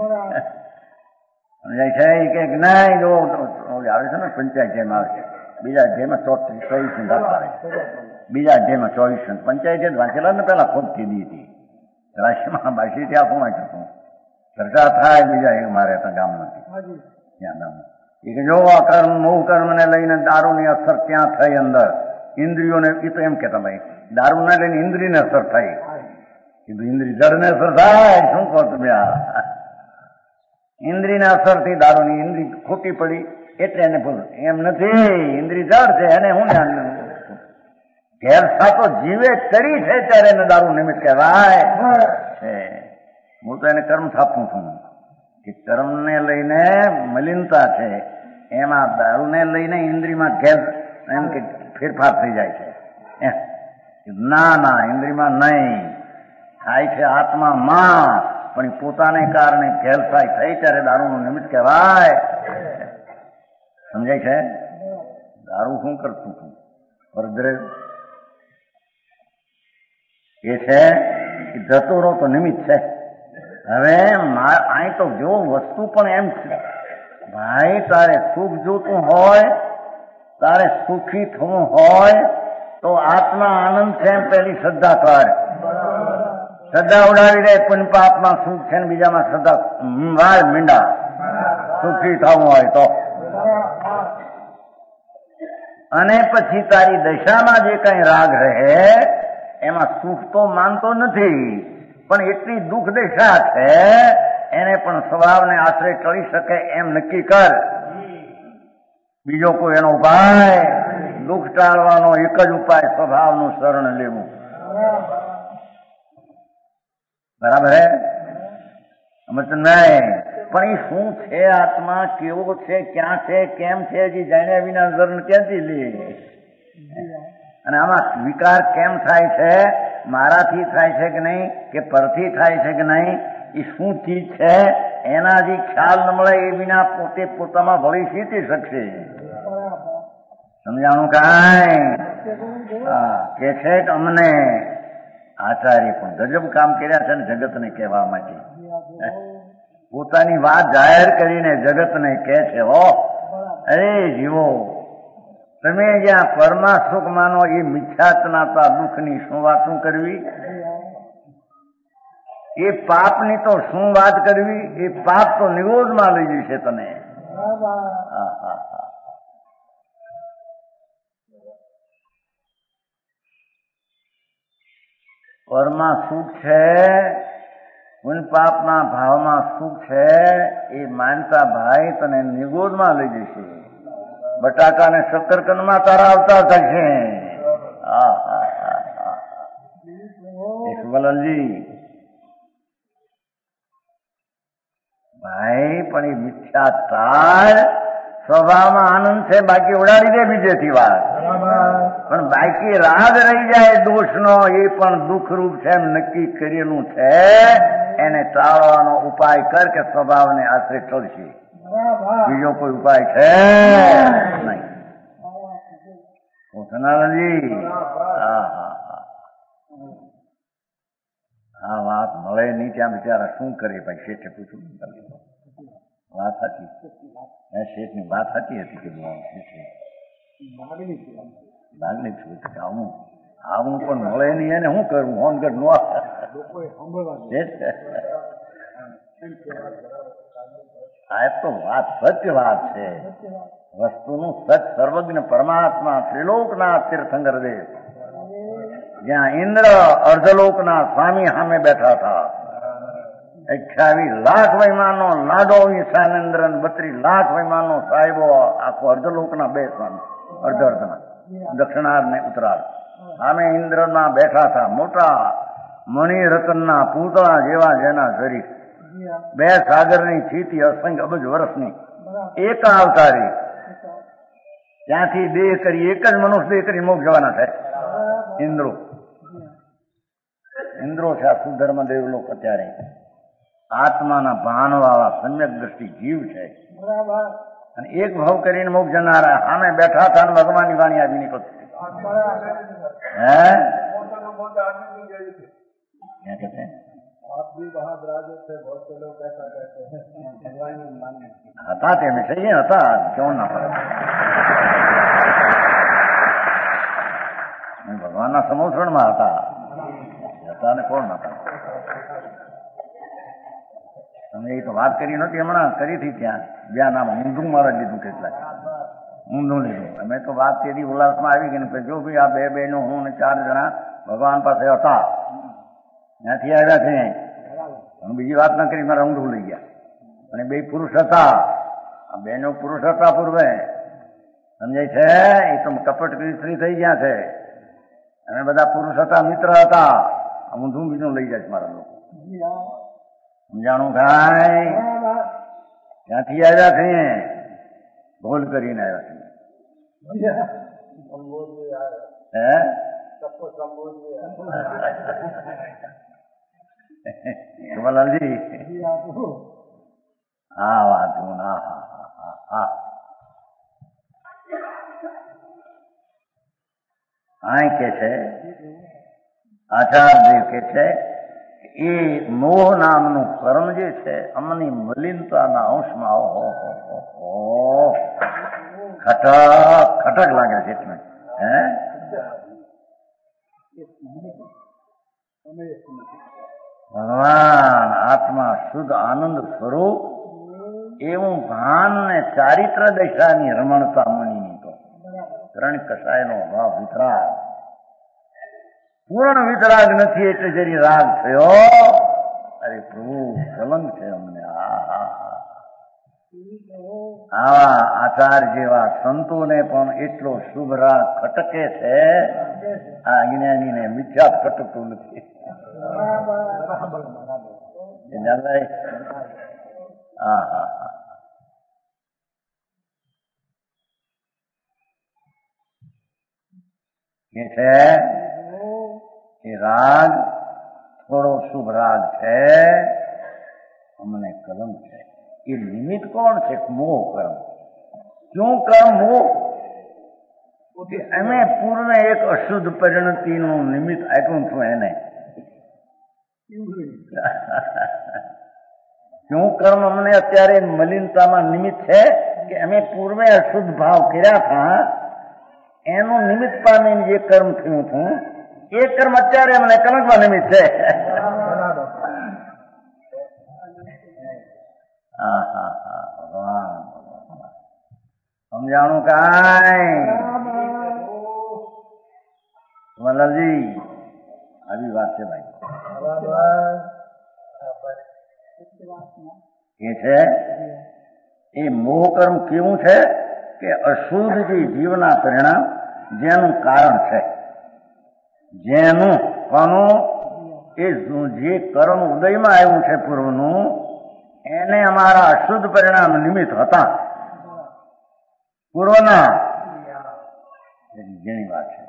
છે. કે ના આવે છે ને પંચાયત જેમ આવે છે, બીજા અધ્યાયમાં 24 દાખલા આવે છે, બીજા અધ્યાયમાં 24. પંચાયત વાંચેલા ને પેલા ખોટ કીધી હતી. રાશિમાં બાશી ત્યાં શું વાંચ્યું હતું? ચર્ચા થાય બીજા એક મારે હતા ગામ નથી ત્યાં ગામ એ જો આ કર્મ મોહ કર્મને લઈને દારૂની અસર ક્યાં થઈ અંદર ઇન્દ્રિયોને, એ તો એમ કેતા ભાઈ દારૂને લઈને ઇન્દ્રિયને અસર થઈ. ઇન્દ્રિય જળને અસર થાય. શું કહો તમે? ઇન્દ્રિયને અસરથી દારૂની ઇન્દ્રિય ખોટી પડી એટલે એને ભૂલ. એમ નથી, ઇન્દ્રિય જળ છે એને હું ઘેરસા તો જીવે કરી છે ત્યારે એને દારૂ નિમિત્ત કહેવાય છે. હું તો એને કર્મ થાપું છું કે કર્મને લઈને મલિનતા છે, એમાં દારૂને લઈને ઇન્દ્રિયમાં ઘેર એમ કે ફેરફાર થઈ જાય છે. ના ના, ઇન્દ્રિયમાં નહીં, થાય છે આત્મામાં, પણ પોતાને કારણે ઘેરસાઈ થઈ ત્યારે દારૂનું નિમિત્ત કહેવાય. સમજાય છે? દારૂ શું કરતું હતું? પરદ્રવ્ય એ છે એ જતો રહો તો નિમિત્ત છે. હવે અહીં તો જો વસ્તુ પણ એમ છે ભાઈ, તારે સુખ જોતું હોય, તારે સુખી થવું હોય તો આત્મા આનંદ છે એમ પેલી શ્રદ્ધા કર. શ્રદ્ધા ઉડાવી દે પુણ્ય પાપમાં સુખ છે ને બીજામાં શ્રદ્ધા વાળ મીંડા. સુખી થવું હોય તો, અને પછી તારી દશામાં જે કઈ રાગ રહે એમાં સુખ તો માનતો નથી, પણ એટલી દુઃખ દશા છે એને પણ સ્વભાવને આશરે ટળી શકે એમ નક્કી કર. બીજો કોઈ એનો ઉપાય? દુઃખ ટાળવાનો એક જ ઉપાય સ્વભાવનું શરણ લેવું. બરાબર હે? સમજ નહીં? પણ એ શું છે? આત્મા કેવો છે, ક્યાં છે, કેમ છે, હજી જાણ્યા વિના નજર ક્યાંથી લે? અને આમાં વિકાર કેમ થાય છે? મારાથી થાય છે કે નહીં, કે પરથી થાય છે કે નહીં, એ શું ચીજ છે એના હજી ખ્યાલ ન મળે એ વિના પોતે પોતામાં ભળી સીતી શકશે. સમજાણું કાંઈ? કે છે કે અમને આચાર્ય પણ ગજબ કામ કર્યા છે ને જગતને કહેવા માટે. પોતાની વાત જાહેર કરીને જગતને કહે છે, હો અરે જીવો, તમે જ્યાં પરમા સુખ માનો એ મિથ્યાત્માતા દુઃખની શું વાતું કરવી? એ પાપની તો શું વાત કરવી? એ પાપ તો નિરોધમાં લઈ જશે તને. પરમાં સુખ છે, પુણ્ય પાપના ભાવમાં સુખ છે, એ માનતા ભાઈ તને નિગોદમાં લઈ જશે. બટાકાને શકરકંદમાં તારા અવતાર થશે. ઈશ્વરજી ભાઈ, પણ એ મિથ્યાચાર સ્વભાવમાં આનંદ છે, બાકી ઉડાડી દે બીજેથી વાત. પણ બાકી રાગ રહી જાય દોષનો, એ પણ દુઃખરૂપ છે એમ નક્કી કરેલું છે, એને ટાળવાનો ઉપાય કર કે સ્વભાવને આશરે ટળશે. બીજો કોઈ ઉપાય છે નહીં. સનાતનજી આ વાત મળે નહીં ત્યાં બિચારા શું કરે? ભાઈ શેઠે પૂછવું, વાત સાચી. શેઠની વાત સાચી હતી કે લાગણી છું આવું પણ મળે નહીં, એને શું કરવું? હોનગઢ નો આ તો વાત સત્ય વાત છે. વસ્તુનું સત સર્વજ્ઞ પરમાત્મા ત્રિલોકના તીર્થંકર દેવ, જ્યાં ઇન્દ્ર અર્ધલોકના સ્વામી સામે બેઠા હતા. 28 લાખ વૈમાનો લાડો ઈશાનેન્દ્ર, 32 લાખ વૈમાનો સાહેબો, આખો અર્ધલોકના બે સ્વામી, અર્ધના દક્ષિણાર્ધ ને ઉત્તરાર્ધ. સામે ઇન્દ્રના બેઠા હતા, મોટા મણિરત્નના પૂતળા જેવા જેના શરીર, 2 સાગરની સ્થિતિ, અસંખ્ય અબજ વર્ષની, એક અવતારી. ત્યાંથી દેહ કરી એક જ મનુષ્ય દેહ કરી મોક્ષ જવાના છે. ઇન્દ્રો છે આ સુધર્મ દેવલોક. અત્યારે આત્માના ભાનવાળા સમ્યક દ્રષ્ટિ જીવ છે, અને એક ભાવ કરીને મોક્ષ જનારા સામે બેઠા હતા, અને ભગવાનની વાણી આવી નીકળતી. क्या कहते हैं? आप भी वहां विराजे थे, बहुत से लोग ऐसा कहते हैं भगवान ने माने હતા તે મેં સહી હતા, ક્यों ના પડે? ભગવાનના સમોસણમાં હતા ને કોણ હતા? તમે એ તો વાત કરી નથી, હમણાં કરી હતી ત્યાં જ્યાં નામ ઊંધું મારા લીધું કેટલાક ઊંધું લીધું. અમે તો વાત તેથી ઉલ્લાસમાં આવી ગઈ ને જો ભાઈ આ બે બહેનો હું ને 4 જણા ભગવાન પાસે હતા, ત્યાંથી આવ્યા છે. હું બીજી વાત ના કરી, મારા ઊંધું લઈ ગયા. અને 2 પુરુષ હતા, આ બહેનો પુરુષ હતા પૂર્વે, સમજાય છે? એ તો કપટ સ્ત્રી થઈ ગયા છે. અમે બધા પુરુષ હતા, મિત્ર હતા. ઊંધું બીજું લઈ જાય છે મારા લોકો. સમજાણું ભાઈ? ત્યાંથી આવ્યા છે, ભૂલ કરીને આવ્યા છે. કમલાલજી હા વાંધો ના. હા આ કે છે આચાર્ય કે છે એ મોહ નામનું કર્મ જે છે અમની મલિનતાના અંશમાં ખટક લાગે છે. એટલે ભગવાન આત્મા શુદ્ધ આનંદ સ્વરૂપ એવું ભાન ને ચારિત્ર દશાની રમણતા મણીની તો ત્રણ કસાયનો ભાવ વિતરાગ, પૂર્ણ વિતરાગ નથી એટલે જરી રાગ થયો. અરે પ્રભુ કલંક છે અમને. આવા આચાર જેવા સંતોને પણ એટલો શુભ રાગ ખટકે છે, આ અજ્ઞાનીને મિથ્યા ખટકતું નથી. એ છે એ રાગ થોડો શુભ રાગ છે, અમને કલંક છે. એ નિમિત્ત કોણ છે? મોહ કર્મ. શું કર્મ? મોહ. અમે પૂર્વે એક અશુદ્ધ પરિણતિનું નિમિત્ત આપ્યું છું એને. શું કર્મ અમને અત્યારે મલિનતામાં નિમિત્ત છે કે અમે પૂર્વે અશુદ્ધ ભાવ કર્યા હતા, એનું નિમિત્ત પામીને જે કર્મ થયું હતું એ કર્મ અત્યારે અમને કલંકમાં નિમિત્ત છે. ભગવાન સમજાણું કાંઈ? વલ્લભજી આવી વાત છે ભાઈ. એ છે એ મોહ કર્મ કેવું છે કે અશુદ્ધ જે જીવના પરિણામ જેનું કારણ છે, જેનું કોનું એ જે કર્મ ઉદયમાં આવ્યું છે પૂર્વનું, એને અમારા અશુદ્ધ પરિણામ નિમિત્ત હતા પૂર્વના. જેની વાત છે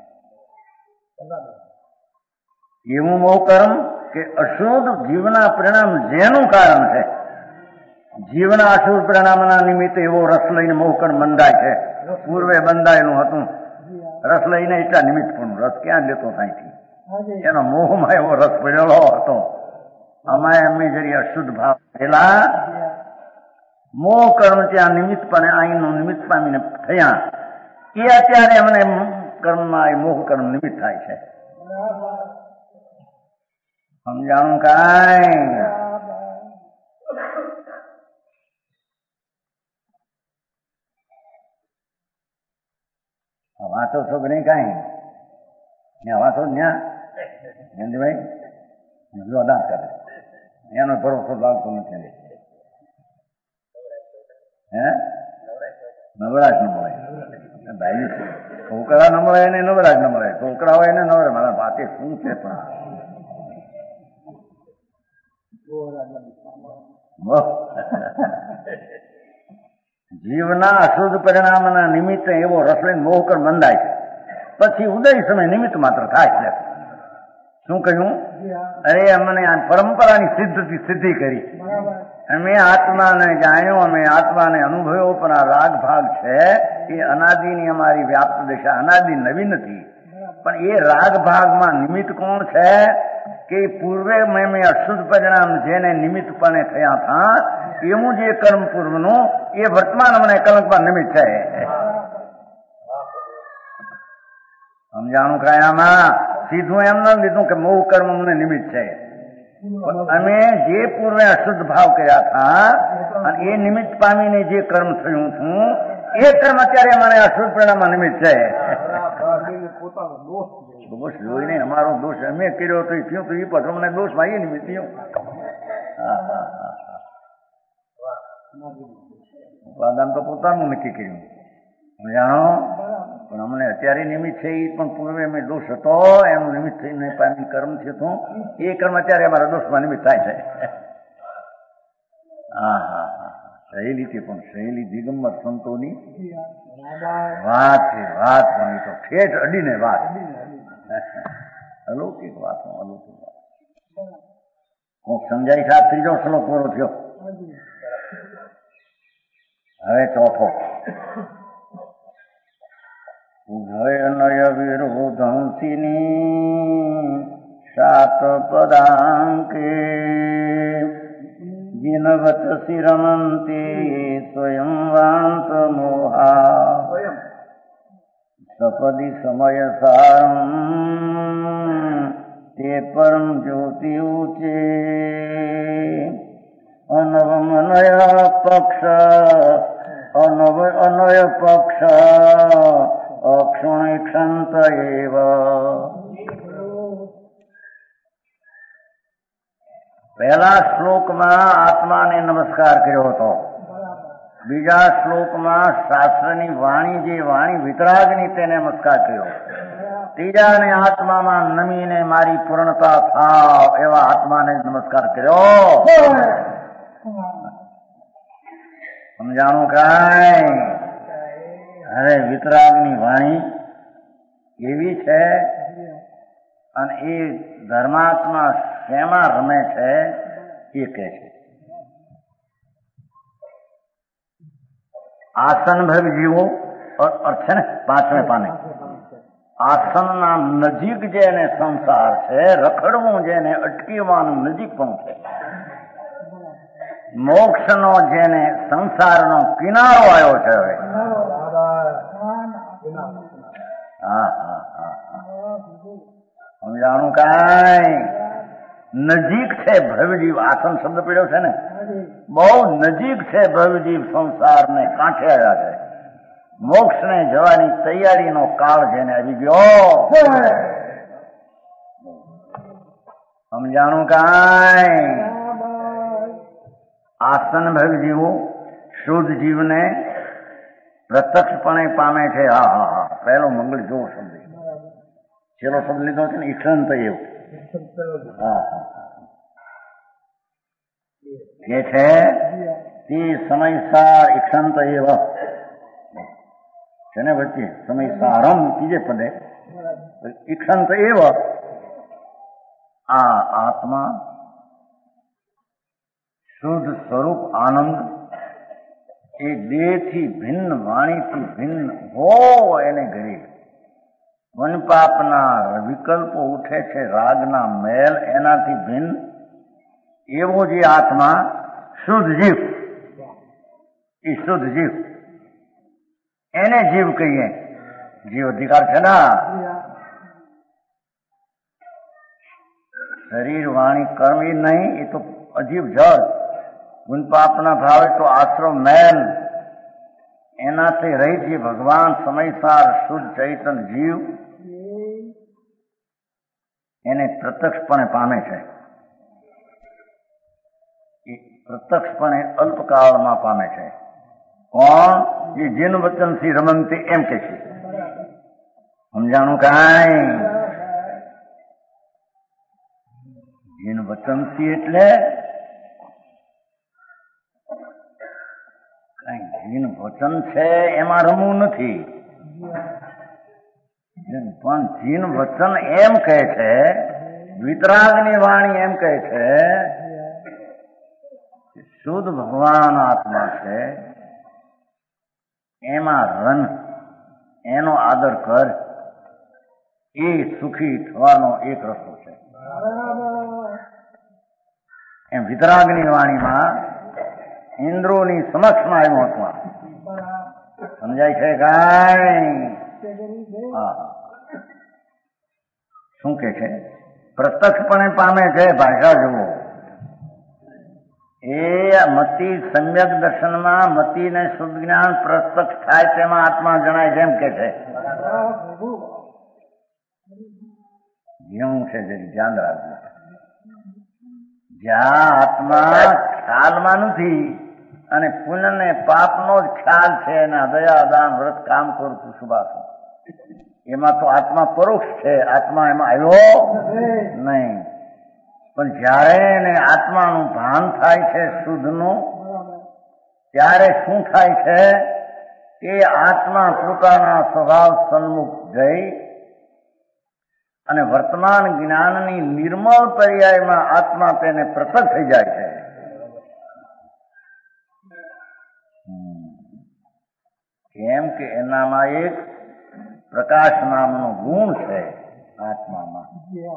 એવું મોહ કર્મ કે અશુદ્ધ જીવના પરિણામ જેનું કારણ છે, જીવના અશુદ્ધ પરિણામના નિમિત્તે એવો રસ લઈને મોહ કર્મ બંધાય છે. પૂર્વે બંધાયેલું હતું, રસ લઈને એટલા નિમિત્ત પણ રસ ક્યાં લેતો થાયથી એનો મોહમાં એવો રસ પડેલો હતો. અમારે એમની જરી અશુદ્ધ ભાવ થયેલા, મોહ કર્મ ત્યાં નિમિત્તપણે અહીંનું નિમિત્ત પામીને થયા, એ અત્યારે અમને કર્મમાં એ મોહ કર્મ નિમિત્ત થાય છે. સમજાણું કાંઈ? વાંચો છો કે નહીં કાંઈ? ત્યાં વાંચો ન્યા નંદભાઈ જો અદા કરે એનો ભરોસો લાગતો નથી. હે નવરાજ ન મળે ભાઈ, છોકરા ન મળે એને નવરાજ ન મળે, છોકરા હોય એને નવરે. મારા વાતે શું છે પણ જીવના અશુદ્ધ પરિણામના નિમિત્તે એવો રસ લઈને મોહ કર્મ બંધાય છે, પછી ઉદય સમય નિમિત્ત માત્ર થાય છે. શું કહ્યું? અરે અમને આ પરંપરાની સિદ્ધિ કરી, અમે આત્માને જાણ્યો, અમે આત્માને અનુભવ્યો, પણ આ રાગ ભાગ છે એ અનાદિની અમારી વ્યાપ્ત દશા, અનાદિ નવી નથી. પણ એ રાગ ભાગમાં નિમિત્ત કોણ છે કે પૂર્વે મેં અશુદ્ધ પરિણામ જેને નિમિત્તપણે થયા હતા એવું જે કર્મ પૂર્વનું એ વર્તમાન અમને કલંકમાં નિમિત્ત છે. સમજાણું કાયામાં સીધું એમ ન લીધું કે મોહ કર્મ અમને નિમિત્ત છે. અમે જે પૂર્વે અશુદ્ધ ભાવ કર્યા હતા અને એ નિમિત્ત પામીને જે કર્મ થયું છું એ કર્મ અત્યારે અમારે અશુદ્ધ પરિણામમાં નિમિત્ત છે. દોષ જોઈને અમારો દોષ અમે કર્યો તો થયું તો એ પછી અમને દોષમાં એ નિમિત્ત થયું. ઉપાદાન તો પોતાનું નક્કી કર્યું જાણો, પણ અમને અત્યારે નિમિત્ત છે એ પણ પૂર્વે અમે દોષ હતો એનું નિમિત્ત થઈને પામી કર્મ થયું એ કર્મ અત્યારે અમારા દોષમાં નિમિત્ત થાય છે. હા હા હા સહેલી છે પણ સહેલી દિગંબર સંતોની વાત છે. વાત પણ તો ઠેઠ અડીને વાત, અલૌકિક વાત, અલૌકિક વાત. હું સમજાય છે. આ ત્રીજો શ્લોક પૂરો થયો. હવે ચોથો. ઉભયનય વિરોધંસિની સાત પદાંકે જીનવત શિરમંતે સ્વયં વાંત મોહા સપદી સમય સારમ તે પરમ જ્યોતિ ઉચે અનવમનય પક્ષ અનય પક્ષ અક્ષુણિક્ષંત એવ. પહેલા શ્લોકમાં આત્માને નમસ્કાર કર્યો હતો. બીજા શ્લોકમાં શાસ્ત્રની વાણી જે વાણી વિતરાગની તેને નમસ્કાર કર્યો. ત્રીજાને આત્મામાં નમીને મારી પૂર્ણતા થાવ એવા આત્માને નમસ્કાર કર્યો. સમજાણું કાંઈ? અરે વિતરાગની વાણી એવી છે અને એ ધર્માત્મા શેમાં રમે છે એ કહે છે. આસન ભવ જીવો અર્થ છે ને 5મે પાને. આસનના નજીક જેને સંસાર છે, રખડવું જેને અટકીવાનું નજીક પણ છે, મોક્ષનો જેને સંસારનો કિનારો આવ્યો છે. હવે હા હા હા સમજાણું કાંઈ? નજીક છે ભવજીવ. આસન શબ્દ પડ્યો છે ને, બહુ નજીક છે ભવજીવ. સંસારને કાંઠે આવ્યા છે. મોક્ષને જવાની તૈયારીનો કાળ જેને આવી ગયો. સમજાણું કાંઈ? આસન ભવજીવો શુદ્ધ જીવને પ્રત્યક્ષપણે પામે છે. હા હા હા પહેલો મંગળ જોવો શબ્દ, છેલ્લો શબ્દ લીધો છે ને ઈક્ષંત એવું. હા હા એ છે તે સમયસાર ઈક્ષંત એવ છે ને વચ્ચે સમયસારમ ત્રીજે પદે ઈક્ષંત એવ. આ આત્મા શુદ્ધ સ્વરૂપ આનંદ એ દેહથી ભિન્ન, વાણીથી ભિન્ન હો એને ઘરે વનપાપના વિકલ્પો ઉઠે છે, રાગના મેલ એનાથી ભિન્ન એવો જે આત્મા શુદ્ધ જીવ, એ શુદ્ધ જીવ એને જીવ કહીએ. જીવ અધિકાર છે ના. શરીર વાણી કર્મ એ નહીં, એ તો અજીવ જળ ગુણપાપના ભાવે તો આશ્રમ મેલ એનાથી રહી છે. ભગવાન સમયસાર શુદ્ધ ચૈતન જીવ એને પ્રત્યક્ષપણે પામે છે. એ પ્રત્યક્ષપણે અલ્પકાળમાં પામે છે. કોણ? એ જીન વચનથી રમંતી એમ કે છે. સમજાણું કાંઈ? જીન વચનથી એટલે જીન વચન છે એમાં રમવું નથી, પણ જીન વચન એમ કહે છે, વિતરાગની વાણી એમ કહે છે શુદ્ધ ભગવાન આત્મા છે એમાં રન, એનો આદર કર, એ સુખી થવાનો એક રસ્તો છે. એમ વિતરાગની વાણીમાં ઇન્દ્રોની સમક્ષમાં આવ્યો હતો. સમજાય છે કાંઈ? હા શું કે છે? પ્રત્યક્ષપણે પામે છે. ભાષા જુઓ, એ મતિ સમ્યક દર્શનમાં મતિને શુદ્ધ જ્ઞાન પ્રત્યક્ષ થાય તેમાં આત્મા જણાય છે એમ કે છે. જેવું છે જે ધ્યાન રાખજો. જ્યાં આત્મા ખ્યાલમાં નથી અને પુણ્ય ને પાપનો જ ખ્યાલ છે, એના દયા દાન વ્રત કામ કરું શુભાસન, એમાં તો આત્મા પરોક્ષ છે, આત્મા એમાં આવ્યો નહીં. પણ જયારે એને આત્માનું ભાન થાય છે શુદ્ધનું, ત્યારે શું થાય છે કે આત્મા પોતાના સ્વભાવ સન્મુખ જઈ અને વર્તમાન જ્ઞાનની નિર્મળ પર્યાયમાં આત્મા તેને પ્રકટ થઈ જાય છે. કેમ કે એનામાં એક પ્રકાશ નામનો ગુણ છે. આત્મામાં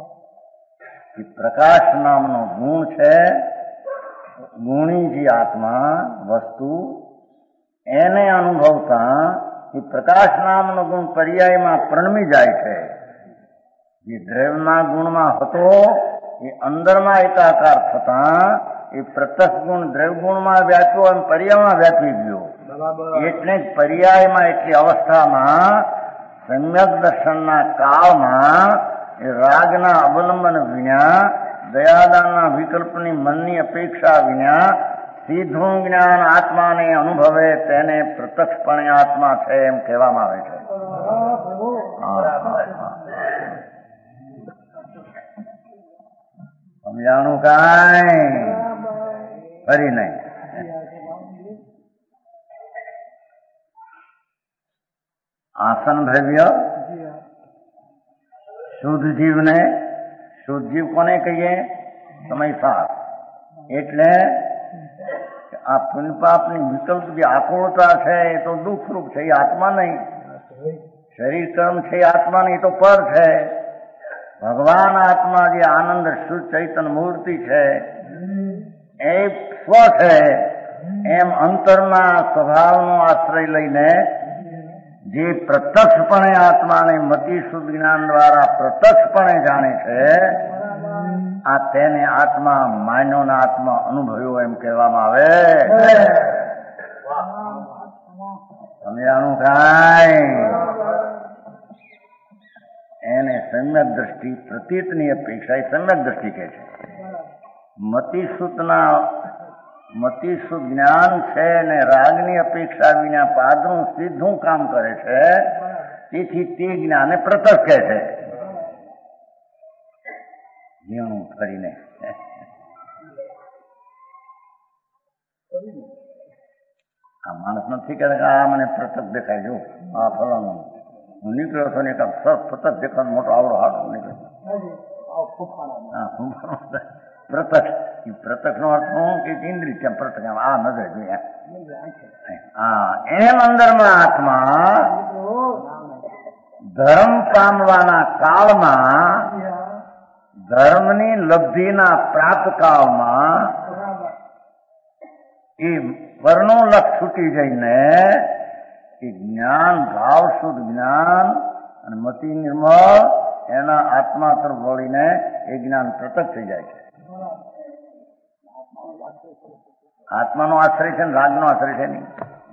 પ્રકાશ નામનો ગુણ છે. ગુણી જે આત્મા વસ્તુ એને અનુભવતા એ પ્રકાશ નામનો ગુણ પર્યાયમાં પ્રણમી જાય છે. જે દ્રવ્યના ગુણમાં હતો એ અંદરમાં એકાકાર થતા એ પ્રત્યક્ષ ગુણ દ્રવ્ય ગુણમાં વ્યાપ્યો અને પર્યાયમાં વ્યાપી ગયો. એટલે જ પર્યાયમાં એટલી અવસ્થામાં સમ્યક દર્શનના કાળમાં એ રાગના અવલંબન વિના, દયાદાનના વિકલ્પની મનની અપેક્ષા વિના સીધું જ્ઞાન આત્માને અનુભવે તેને પ્રત્યક્ષપણે આત્મા છે એમ કહેવામાં આવે છે. સમજાણું કાંઈ ફરી નહીં. આસન દ્રવ્ય શુદ્ધ જીવને, શુદ્ધ જીવ કોને કહીએ? સમયસાર. એટલે આ પુણ્યપાપની વિકલ્પ જે આકુળતા છે એ તો દુઃખરૂપ છે, એ આત્મા નહીં. શરીર કર્મ છે એ આત્મા નહીં, એ તો પર છે. ભગવાન આત્મા જે આનંદ શુદ્ધ ચૈતન્ય મૂર્તિ છે એ સ્વ છે. એમ અંતરના સ્વભાવનો આશ્રય લઈને જે પ્રત્યક્ષપણે આત્માને મતિ શુદ્ધ જ્ઞાન દ્વારા પ્રત્યક્ષપણે જાણે છે, આ તેને આત્મા માન્યોના આત્મા અનુભવ્યો એમ કહેવામાં આવે. સમજાણું કાંઈ? એને સમ્યક દ્રષ્ટિ પ્રતીતની અપેક્ષા એ સમ્યક દ્રષ્ટિ કહે છે. મતિશુદ્ધ જ્ઞાન છે ને રાગની અપેક્ષા વિના પાદનું સીધું કામ કરે છે, તેથી તે જ્ઞાને પ્રત્યક્ષ કહે છે. જીવણું કરીને આ માણસ નથી કે આ મને પ્રત્યક્ષ દેખાય, જો આ ફલાણું હું નીકળ્યો છો ને એક પ્રત્યક્ષ દેખાવાનો મોટો આવડો હાથ નીકળ્યો. પ્રત્યક્ષ, પ્રત્યક્ષ નો અર્થ શું કે ઇન્દ્રિય કેમ પ્રત્યક્ષ, આ નજરે જોઈએ. એમ અંદરમાં આત્મા ધર્મ પામવાના કાળમાં, ધર્મની લબ્ધિના પ્રાપ્ત કાળમાં એ પરનો લક્ષ છૂટી જઈને એ જ્ઞાન, ભાવ શુદ્ધ જ્ઞાન અને મતિ નિર્મળ એના આત્મા તરફ વળીને એ જ્ઞાન પ્રત્યક્ષ થઈ જાય છે. આત્માનો આશ્રય છે ને રાગનો આશ્રય છે નહીં.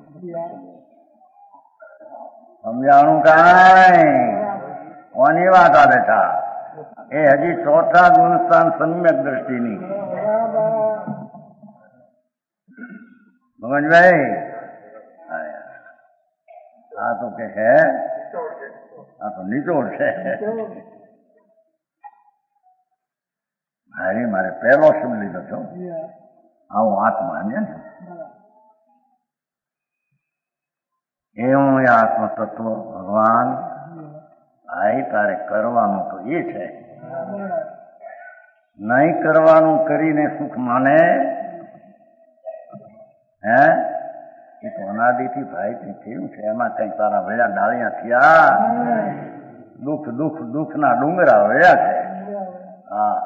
સમજાણું કાંઈ? કોની વાત આવે છે? એ હજી ચોથા ગુણસ્થાન સમ્યક દ્રષ્ટિની. ભગવાનભાઈ આ તો કે છે, આ તો નિચોડ છે. મારે પહેલો શબ્દ લીધો છો, આવું આત્મા ને એવું આત્મ તત્વ ભગવાન. ભાઈ તારે કરવાનું તો એ છે, નહીં કરવાનું કરીને સુખ માને હે? એ તો અનાદિથી ભાઈ કઈ થયું છે, એમાં કઈ તારા વયા ડાળિયા થયા, દુઃખ દુઃખ દુઃખના ડુંગરા વયા છે. હા,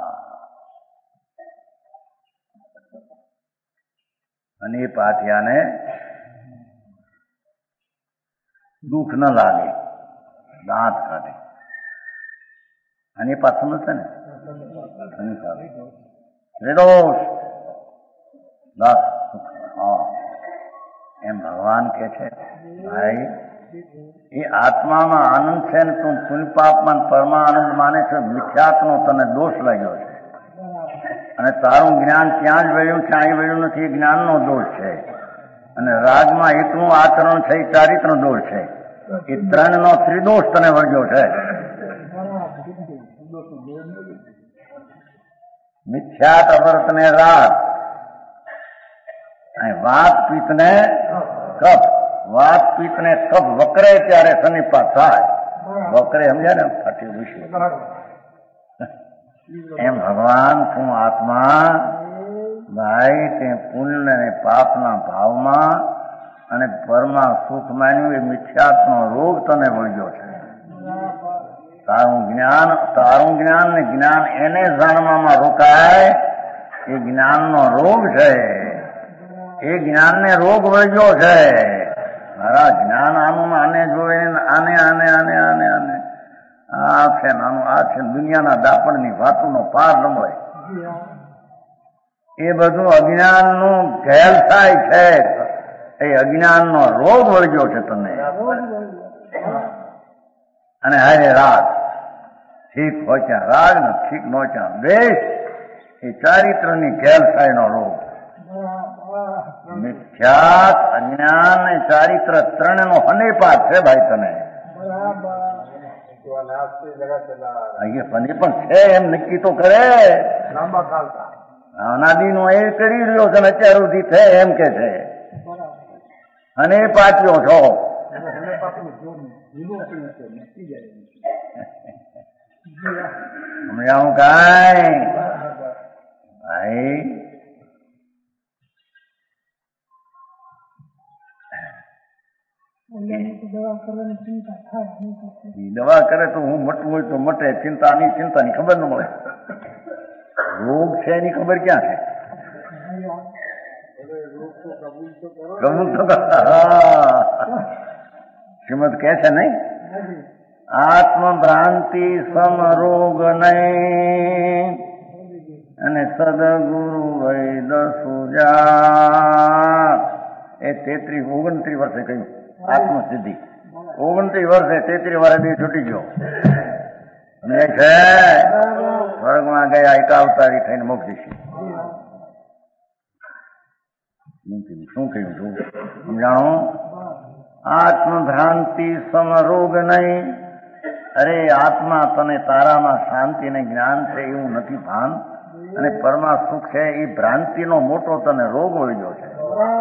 અને એ પાથિયાને દુઃખ ન લાગે, દાંત કાઢે. અને એ પાછું નથી ને નિર્દોષ બસ હા એમ ભગવાન કે છે ભાઈ એ આત્મામાં આનંદ છે ને તું પુણ્ય પાપમાં પરમાનંદ માને છે, મિથ્યાત્વનો તને દોષ લાગ્યો છે અને તારું જ્ઞાન ત્યાં જ વળ્યું છે, અહીં વળ્યું નથી, એ જ્ઞાનનો દોષ છે. અને રાગમાં એકનું આચરણ છે એ ચારિત્ર દોષ છે. એ ત્રણનો ત્રિદોષ તને વળગ્યો છે. મિથ્યાત અવર્ત ને રાગ, વાત પિત્ત ને કફ, વાત પિત્ત ને કફ વકરે ત્યારે સનિપાત થાય. વકરે સમજ્યા ને ફાટી વિશ્વ એમ ભગવાન તું આત્મા ભાઈ તે પુણ્ય અને પાપના ભાવમાં અને પરમાં સુખ માન્યું એ મિથ્યાત્વનો રોગ તને વળગ્યો છે. તારું જ્ઞાન ને જ્ઞાન એને જાણવામાં રોકાય એ જ્ઞાનનો રોગ છે. એ જ્ઞાનને રોગ વળગ્યો છે. મારા જ્ઞાન આનું આને જોવે આને આને આને આને આને આ છે નાનું આ છે, દુનિયાના દાપણની વાતોનો પાર ન મળે. એ બધું અજ્ઞાનનું ઘેલ થાય છે. એ અજ્ઞાનનો રોગ વળગ્યો છે તને. અને હારે રાગ, ઠીક હોય ત્યાં રાગ ને ઠીક ન હોય ત્યાં દ્વેષ, એ ચારિત્રની ઘેલસાઈનો રોગ. મિથ્યાત અજ્ઞાન ને ચારિત્ર ત્રણનો હનેપાત છે ભાઈ તને. ફની પણ છે એમ નક્કી તો કરે. અનાદિનો એ કરી રહ્યો છે ને અત્યાર સુધી છે એમ કે છે. અને પાટ્યો છો સમજાવું કાંઈ ભાઈ. દવા કરે તો હું મટવું હોય તો મટે, ચિંતાની ખબર ન મળે. રોગ છે એની ખબર ક્યાં છે? શ્રીમદ કે છે નહીં, આત્મભ્રાંતિ સમરોગ નહીં અને સદગુરુ વૈદ સુજા. એ 29 વર્ષે કહ્યું આત્મસિદ્ધિ. 29 વર્ષે 33 વર્ષે છૂટી ગયો અને છે સ્વર્ગમાં ગયા એકાવતારી થઈને મોક્ષી. શું કહ્યું છું સમજાણો? આત્મભ્રાંતિ સમરોગ નહીં. અરે આત્મા તને તારામાં શાંતિ ને જ્ઞાન છે એવું નથી ભાન, અને પરમા સુખ છે એ ભ્રાંતિનો મોટો તને રોગ વળગ્યો છે.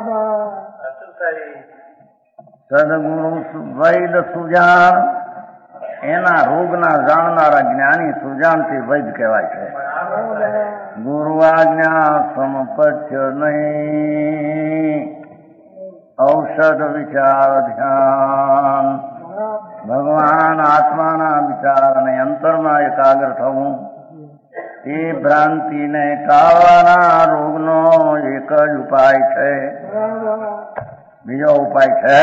સદગુરુ વૈદ સુજાન, એના રોગના જાણનારા જ્ઞાની સુજાનથી વૈદ કહેવાય છે. ગુરુ આજ્ઞા સમપથ્ય નહીં, ઔષધ વિચાર ધ્યાન. ભગવાન આત્માના વિચાર અને અંતરમાં એકાગ્ર થવું એ ભ્રાંતિને ટાળવાના રોગનો એક જ ઉપાય છે. બીજો ઉપાય છે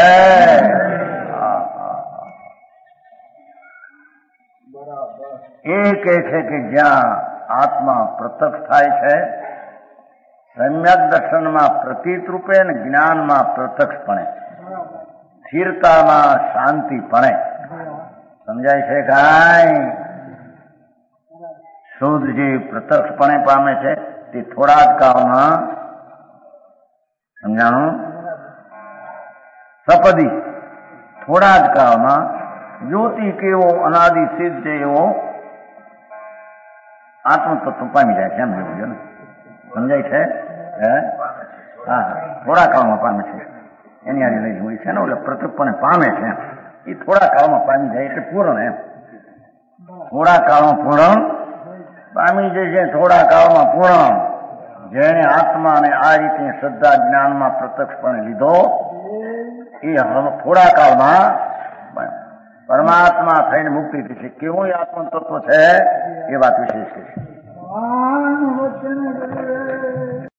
એ કહે છે કે જ્યાં આત્મા પ્રત્યક્ષ થાય છે, સમ્યક દર્શનમાં પ્રતીત રૂપે અને જ્ઞાનમાં પ્રત્યક્ષપણે, સ્થિરતામાં શાંતિપણે. સમજાય છે કાંઈ? શુદ્ધ જે પ્રત્યક્ષપણે પામે છે તે થોડા જ કાળમાં, સમજાણું? સપદી થોડા જ કાળમાં જ્યોતિ કેવો અનાદિ સિદ્ધ એવો આત્મતત્વ પામી જાય છે. એમ જેવું છે ને, સમજાય છે? હા, થોડા કાળમાં પામે છે. એની આરી લઈ હોય છે ને, એટલે પ્રત્યક્ષપણે પામે છે. એ થોડા કાળમાં પામી જાય એટલે પૂર્ણ. એમ થોડા કાળમાં પૂર્ણ પામી જાય છે. થોડા કાળમાં પૂર્ણ. જેને આત્માને આ રીતે શ્રદ્ધા જ્ઞાનમાં પ્રત્યક્ષપણે લીધો એ થોડા કાળમાં પરમાત્મા થઈને મુક્તિ થશે. કેવું આત્મ તત્વ છે એ વાત વિશેષ છે.